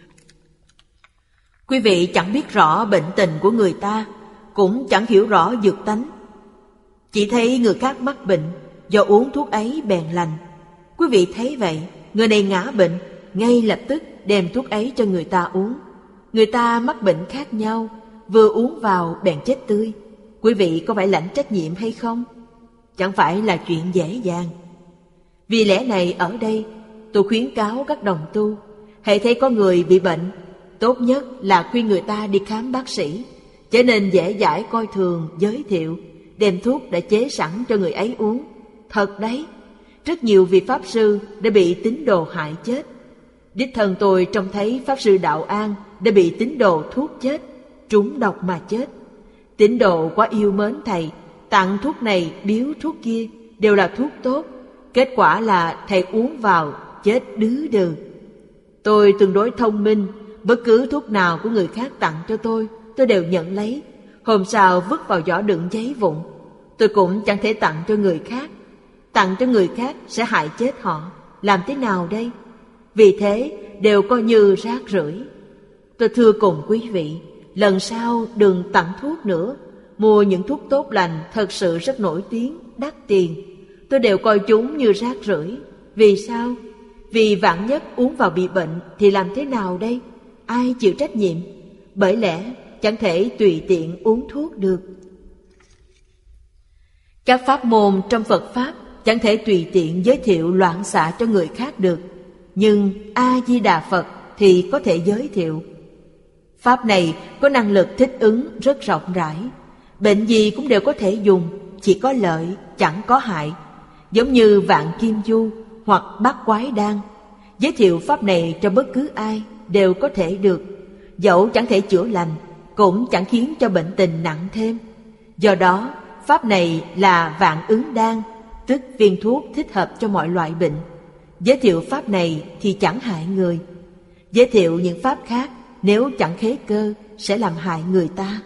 Quý vị chẳng biết rõ bệnh tình của người ta, cũng chẳng hiểu rõ dược tánh. Chỉ thấy người khác mắc bệnh, do uống thuốc ấy bèn lành. Quý vị thấy vậy, người này ngã bệnh, ngay lập tức đem thuốc ấy cho người ta uống. Người ta mắc bệnh khác nhau, vừa uống vào bèn chết tươi. Quý vị có phải lãnh trách nhiệm hay không? Chẳng phải là chuyện dễ dàng. Vì lẽ này ở đây, tôi khuyến cáo các đồng tu, hãy thấy có người bị bệnh, tốt nhất là khuyên người ta đi khám bác sĩ, trở nên dễ dãi coi thường, giới thiệu, đem thuốc đã chế sẵn cho người ấy uống. Thật đấy, rất nhiều vị Pháp Sư đã bị tín đồ hại chết. Đích thân tôi trông thấy Pháp Sư Đạo An đã bị tín đồ thuốc chết, trúng độc mà chết. Tín đồ quá yêu mến thầy, tặng thuốc này biếu thuốc kia, đều là thuốc tốt. Kết quả là thầy uống vào chết đứ đừ. Tôi tương đối thông minh, bất cứ thuốc nào của người khác tặng cho tôi, tôi đều nhận lấy. Hôm sau vứt vào giỏ đựng giấy vụn. Tôi cũng chẳng thể tặng cho người khác. Tặng cho người khác sẽ hại chết họ. Làm thế nào đây? Vì thế đều coi như rác rưởi. Tôi thưa cùng quý vị, lần sau đừng tặng thuốc nữa. Mua những thuốc tốt lành thật sự rất nổi tiếng, đắt tiền, tôi đều coi chúng như rác rưởi. Vì sao? Vì vạn nhất uống vào bị bệnh thì làm thế nào đây? Ai chịu trách nhiệm? Bởi lẽ chẳng thể tùy tiện uống thuốc được. Các pháp môn trong Phật Pháp chẳng thể tùy tiện giới thiệu loạn xạ cho người khác được. Nhưng A-di-đà Phật thì có thể giới thiệu. Pháp này có năng lực thích ứng rất rộng rãi. Bệnh gì cũng đều có thể dùng, chỉ có lợi, chẳng có hại. Giống như Vạn Kim Du hoặc Bát Quái Đan. Giới thiệu pháp này cho bất cứ ai đều có thể được. Dẫu chẳng thể chữa lành, cũng chẳng khiến cho bệnh tình nặng thêm. Do đó, pháp này là Vạn Ứng Đan, tức viên thuốc thích hợp cho mọi loại bệnh. Giới thiệu pháp này thì chẳng hại người. Giới thiệu những pháp khác nếu chẳng khế cơ sẽ làm hại người ta.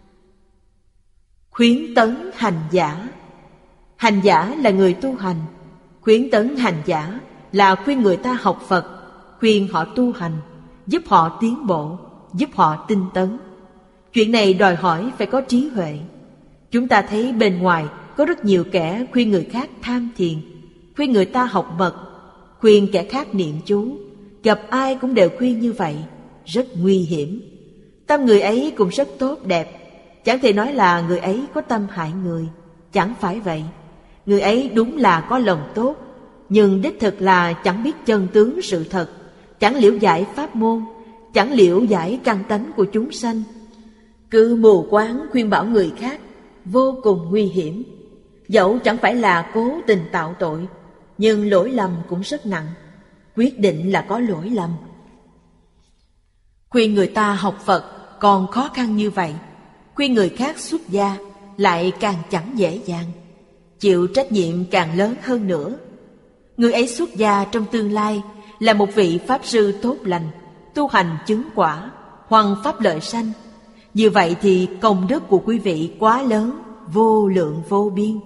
Khuyến tấn hành giả. Hành giả là người tu hành. Khuyến tấn hành giả là khuyên người ta học Phật, khuyên họ tu hành, giúp họ tiến bộ, giúp họ tinh tấn. Chuyện này đòi hỏi phải có trí huệ. Chúng ta thấy bên ngoài có rất nhiều kẻ khuyên người khác tham thiền, khuyên người ta học mật, khuyên kẻ khác niệm chú. Gặp ai cũng đều khuyên như vậy, rất nguy hiểm. Tâm người ấy cũng rất tốt đẹp, chẳng thể nói là người ấy có tâm hại người. Chẳng phải vậy. Người ấy đúng là có lòng tốt, nhưng đích thực là chẳng biết chân tướng sự thật, chẳng liễu giải pháp môn, chẳng liễu giải căn tánh của chúng sanh. Cứ mù quáng khuyên bảo người khác, vô cùng nguy hiểm. Dẫu chẳng phải là cố tình tạo tội, nhưng lỗi lầm cũng rất nặng. Quyết định là có lỗi lầm. Khuyên người ta học Phật còn khó khăn như vậy, khuyên người khác xuất gia lại càng chẳng dễ dàng. Chịu trách nhiệm càng lớn hơn nữa. Người ấy xuất gia trong tương lai là một vị Pháp Sư tốt lành, tu hành chứng quả, hoằng pháp lợi sanh. Như vậy thì công đức của quý vị quá lớn, vô lượng vô biên.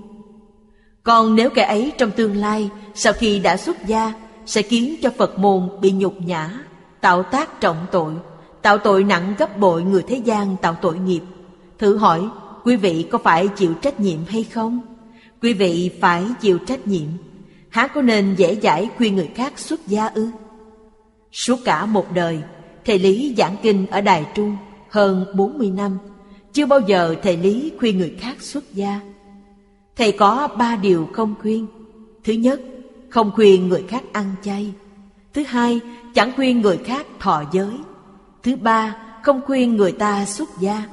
Còn nếu kẻ ấy trong tương lai sau khi đã xuất gia sẽ khiến cho Phật môn bị nhục nhã, tạo tác trọng tội, tạo tội nặng gấp bội người thế gian tạo tội nghiệp, thử hỏi quý vị có phải chịu trách nhiệm hay không? Quý vị phải chịu trách nhiệm. Há có nên dễ dãi khuyên người khác xuất gia ư? Suốt cả một đời, thầy Lý giảng kinh ở Đài Trung hơn bốn mươi năm, chưa bao giờ thầy Lý khuyên người khác xuất gia. Thầy có ba điều không khuyên. Thứ nhất, không khuyên người khác ăn chay. Thứ hai, chẳng khuyên người khác thọ giới. Thứ ba, không khuyên người ta xuất gia.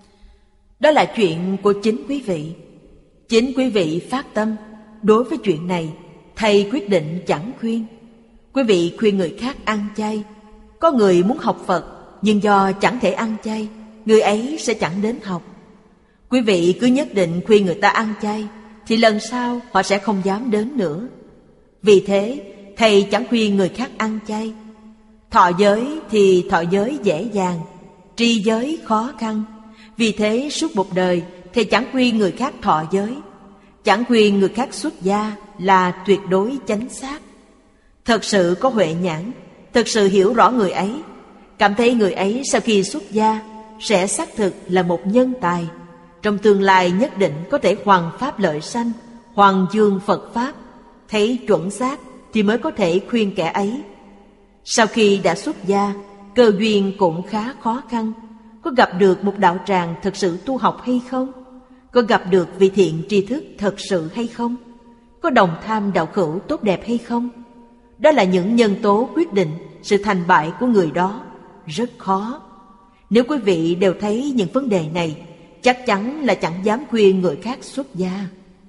Đó là chuyện của chính quý vị. Chính quý vị phát tâm. Đối với chuyện này, thầy quyết định chẳng khuyên. Quý vị khuyên người khác ăn chay. Có người muốn học Phật, nhưng do chẳng thể ăn chay, người ấy sẽ chẳng đến học. Quý vị cứ nhất định khuyên người ta ăn chay, thì lần sau họ sẽ không dám đến nữa. Vì thế, thầy chẳng khuyên người khác ăn chay. Thọ giới thì thọ giới dễ dàng, trì giới khó khăn. Vì thế suốt một đời, thầy chẳng khuyên người khác thọ giới, chẳng khuyên người khác xuất gia là tuyệt đối chánh xác. Thật sự có huệ nhãn, thật sự hiểu rõ người ấy, cảm thấy người ấy sau khi xuất gia sẽ xác thực là một nhân tài, trong tương lai nhất định có thể hoằng pháp lợi sanh, hoằng dương Phật Pháp. Thấy chuẩn xác thì mới có thể khuyên kẻ ấy. Sau khi đã xuất gia, cơ duyên cũng khá khó khăn. Có gặp được một đạo tràng thật sự tu học hay không? Có gặp được vị thiện tri thức thật sự hay không? Có đồng tham đạo khẩu tốt đẹp hay không? Đó là những nhân tố quyết định sự thành bại của người đó. Rất khó. Nếu quý vị đều thấy những vấn đề này, chắc chắn là chẳng dám khuyên người khác xuất gia.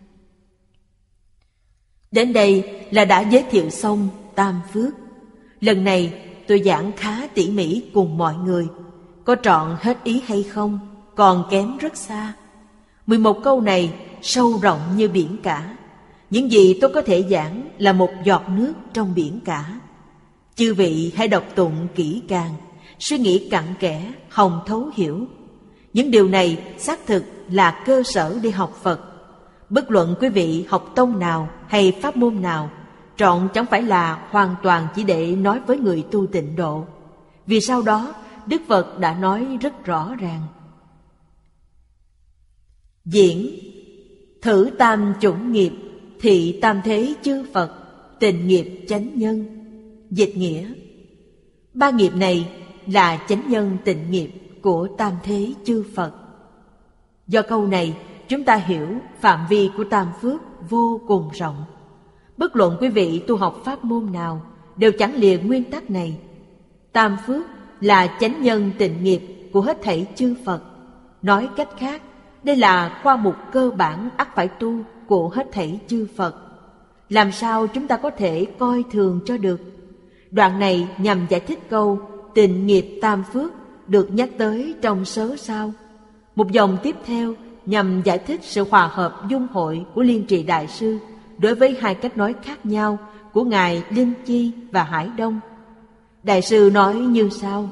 Đến đây là đã giới thiệu xong Tam Phước. Lần này tôi giảng khá tỉ mỉ cùng mọi người. Có trọn hết ý hay không, còn kém rất xa. Mười một câu này sâu rộng như biển cả. Những gì tôi có thể giảng là một giọt nước trong biển cả. Chư vị hãy đọc tụng kỹ càng, suy nghĩ cặn kẽ, hòng thấu hiểu. Những điều này xác thực là cơ sở để học Phật. Bất luận quý vị học tông nào hay pháp môn nào, trọn chẳng phải là hoàn toàn chỉ để nói với người tu tịnh độ. Vì sau đó Đức Phật đã nói rất rõ ràng. Diễn thử tam chủng nghiệp, thị tam thế chư Phật, tịnh nghiệp chánh nhân. Dịch nghĩa, ba nghiệp này là chánh nhân tịnh nghiệp của tam thế chư Phật. Do câu này chúng ta hiểu phạm vi của tam phước vô cùng rộng. Bất luận quý vị tu học pháp môn nào đều chẳng lìa nguyên tắc này. Tam phước là chánh nhân tịnh nghiệp của hết thảy chư Phật. Nói cách khác, đây là khoa mục cơ bản ắt phải tu của hết thảy chư Phật. Làm sao chúng ta có thể coi thường cho được? Đoạn này nhằm giải thích câu tịnh nghiệp tam phước được nhắc tới trong sớ sao. Một dòng tiếp theo nhằm giải thích sự hòa hợp dung hội của Liên Trì Đại Sư đối với hai cách nói khác nhau của Ngài Linh Chi và Hải Đông. Đại sư nói như sau: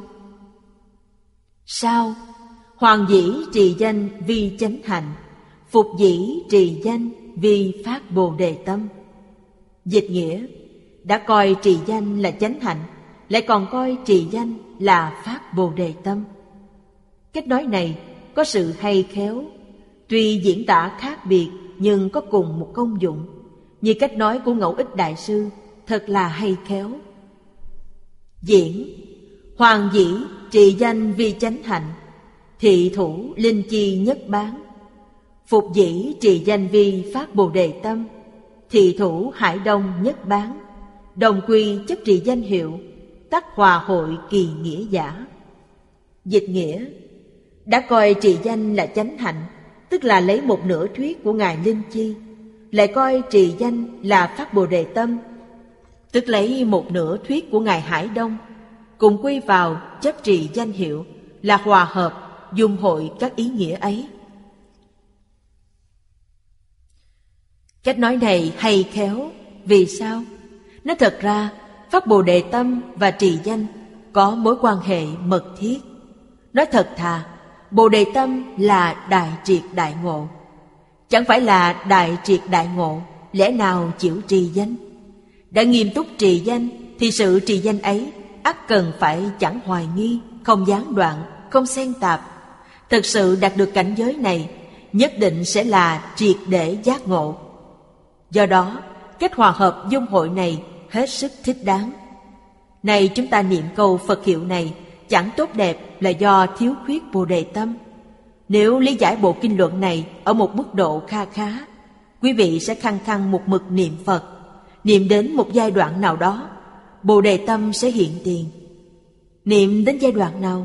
Sao? Hoàng dĩ trì danh vi chánh hạnh, phục dĩ trì danh vi phát bồ đề tâm. Dịch nghĩa, đã coi trì danh là chánh hạnh, lại còn coi trì danh là phát bồ đề tâm. Cách nói này có sự hay khéo, tuy diễn tả khác biệt nhưng có cùng một công dụng. Như cách nói của Ngẫu Ích Đại Sư thật là hay khéo. Diễn hoàng dĩ trì danh vi chánh hạnh, thị thủ linh chi nhất bán. Phục dĩ trì danh vi phát bồ đề tâm, thị thủ Hải Đông nhất bán. Đồng quy chấp trì danh hiệu, tắc hòa hội kỳ nghĩa giả. Dịch nghĩa, đã coi trì danh là chánh hạnh, tức là lấy một nửa thuyết của Ngài Linh Chi, lại coi trì danh là phát bồ đề tâm, tức lấy một nửa thuyết của Ngài Hải Đông, cùng quy vào chấp trì danh hiệu, là hòa hợp dung hội các ý nghĩa ấy. Cách nói này hay khéo. Vì sao? Nói thật ra, phát bồ đề tâm và trì danh có mối quan hệ mật thiết. Nói thật thà, bồ đề tâm là đại triệt đại ngộ. Chẳng phải là đại triệt đại ngộ, lẽ nào chịu trì danh? Đã nghiêm túc trì danh thì sự trì danh ấy ắt cần phải chẳng hoài nghi, không gián đoạn, không xen tạp. Thực sự đạt được cảnh giới này, nhất định sẽ là triệt để giác ngộ. Do đó, cách hòa hợp dung hội này hết sức thích đáng. Này chúng ta niệm câu Phật hiệu này chẳng tốt đẹp là do thiếu khuyết Bồ Đề tâm. Nếu lý giải bộ kinh luận này ở một mức độ kha khá, quý vị sẽ khăng khăng một mực niệm Phật. Niệm đến một giai đoạn nào đó, Bồ Đề tâm sẽ hiện tiền. Niệm đến giai đoạn nào?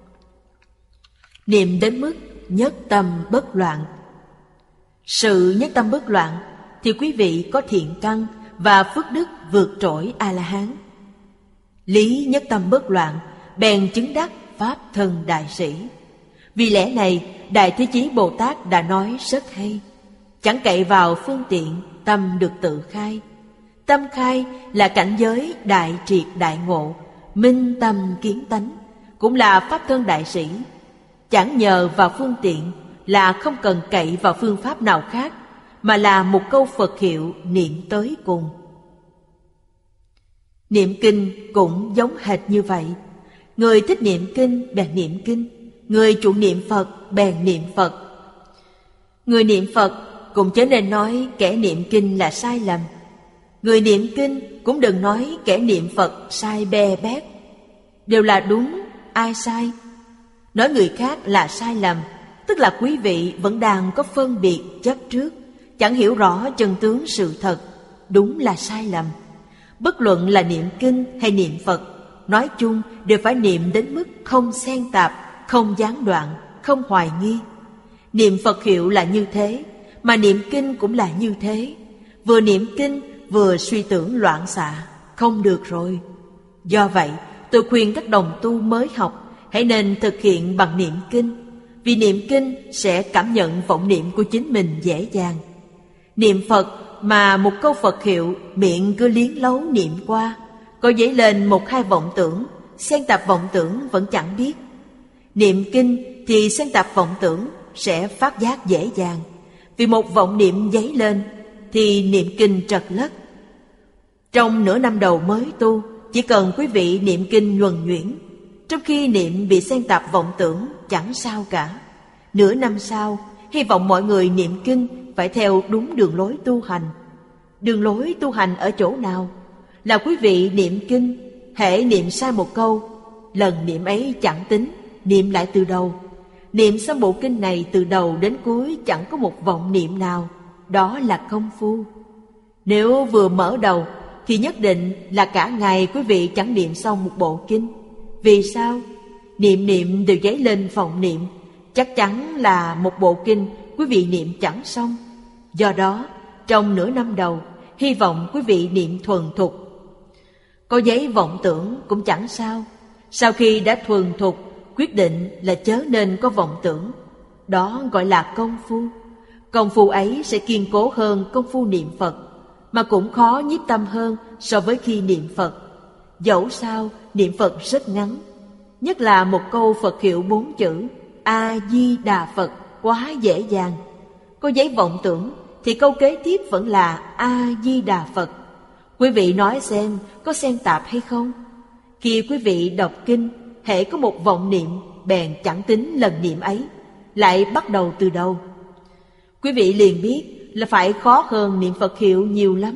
Niệm đến mức nhất tâm bất loạn. Sự nhất tâm bất loạn thì quý vị có thiện căn và phước đức vượt trội A-la-hán. Lý nhất tâm bất loạn bèn chứng đắc Pháp thân đại sĩ. Vì lẽ này, Đại Thế Chí Bồ Tát đã nói rất hay: chẳng cậy vào phương tiện, tâm được tự khai. Tâm khai là cảnh giới đại triệt đại ngộ, minh tâm kiến tánh, cũng là Pháp thân đại sĩ. Chẳng nhờ vào phương tiện là không cần cậy vào phương pháp nào khác, mà là một câu Phật hiệu niệm tới cùng. Niệm kinh cũng giống hệt như vậy. Người thích niệm kinh bèn niệm kinh, người chuộng niệm Phật bèn niệm Phật. Người niệm Phật cũng chớ nên nói kẻ niệm kinh là sai lầm. Người niệm kinh cũng đừng nói kẻ niệm Phật sai be bét. Đều là đúng, ai sai? Nói người khác là sai lầm, tức là quý vị vẫn đang có phân biệt chấp trước, chẳng hiểu rõ chân tướng sự thật, đúng là sai lầm. Bất luận là niệm kinh hay niệm Phật, nói chung đều phải niệm đến mức không xen tạp, không gián đoạn, không hoài nghi. Niệm Phật hiệu là như thế, mà niệm kinh cũng là như thế. Vừa niệm kinh vừa suy tưởng loạn xạ, không được rồi. Do vậy, tôi khuyên các đồng tu mới học hãy nên thực hiện bằng niệm kinh, vì niệm kinh sẽ cảm nhận vọng niệm của chính mình dễ dàng. Niệm Phật mà một câu Phật hiệu miệng cứ liến lấu niệm qua, có dấy lên một hai vọng tưởng, xen tạp vọng tưởng vẫn chẳng biết. Niệm kinh thì xen tạp vọng tưởng sẽ phát giác dễ dàng, vì một vọng niệm dấy lên thì niệm kinh trật lất. Trong nửa năm đầu mới tu, chỉ cần quý vị niệm kinh nhuần nhuyễn, trong khi niệm bị xen tạp vọng tưởng chẳng sao cả. Nửa năm sau, hy vọng mọi người niệm kinh phải theo đúng đường lối tu hành. Đường lối tu hành ở chỗ nào? Là quý vị niệm kinh, hễ niệm sai một câu, lần niệm ấy chẳng tính, niệm lại từ đầu. Niệm xong bộ kinh này từ đầu đến cuối chẳng có một vọng niệm nào, đó là công phu. Nếu vừa mở đầu thì nhất định là cả ngày quý vị chẳng niệm xong một bộ kinh. Vì sao? Niệm niệm đều dấy lên vọng niệm, chắc chắn là một bộ kinh quý vị niệm chẳng xong. Do đó, trong nửa năm đầu, hy vọng quý vị niệm thuần thục. Có giấy vọng tưởng cũng chẳng sao. Sau khi đã thuần thục, quyết định là chớ nên có vọng tưởng. Đó gọi là công phu. Công phu ấy sẽ kiên cố hơn công phu niệm Phật, mà cũng khó nhiếp tâm hơn so với khi niệm Phật. Dẫu sao, niệm Phật rất ngắn, nhất là một câu Phật hiệu bốn chữ A-di-đà Phật quá dễ dàng. Có giấy vọng tưởng thì câu kế tiếp vẫn là A-di-đà Phật. Quý vị nói xem có xen tạp hay không? Khi quý vị đọc kinh, hễ có một vọng niệm bèn chẳng tính lần niệm ấy, lại bắt đầu từ đầu. Quý vị liền biết là phải khó hơn niệm Phật hiệu nhiều lắm.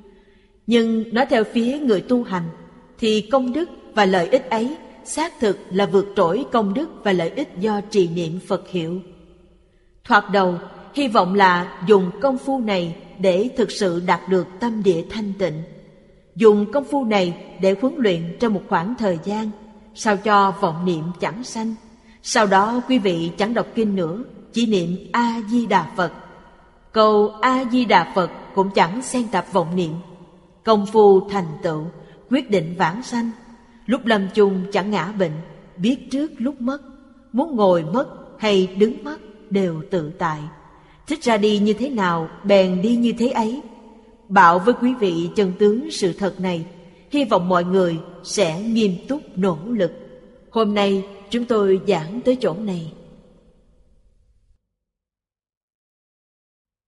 Nhưng nói theo phía người tu hành thì công đức và lợi ích ấy xác thực là vượt trội công đức và lợi ích do trì niệm Phật hiệu. Thoạt đầu, hy vọng là dùng công phu này để thực sự đạt được tâm địa thanh tịnh. Dùng công phu này để huấn luyện trong một khoảng thời gian, sao cho vọng niệm chẳng sanh. Sau đó quý vị chẳng đọc kinh nữa, chỉ niệm A-di-đà Phật. Câu A-di-đà Phật cũng chẳng xen tạp vọng niệm. Công phu thành tựu, quyết định vãng sanh. Lúc lâm chung chẳng ngã bệnh, biết trước lúc mất. Muốn ngồi mất hay đứng mất đều tự tại. Thích ra đi như thế nào bèn đi như thế ấy. Bảo với quý vị chân tướng sự thật này, hy vọng mọi người sẽ nghiêm túc nỗ lực. Hôm nay chúng tôi giảng tới chỗ này.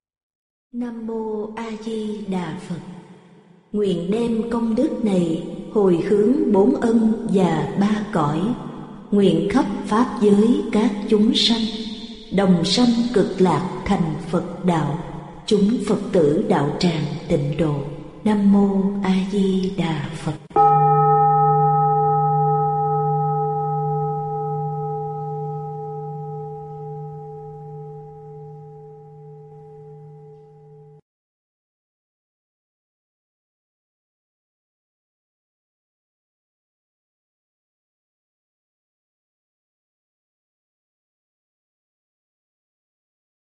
Nam mô A Di Đà Phật. Nguyện đem công đức này hồi hướng bốn ân và ba cõi, nguyện khắp pháp giới các chúng sanh đồng sanh cực lạc thành Phật đạo, chúng Phật tử đạo tràng tịnh độ. Nam mô A Di Đà Phật.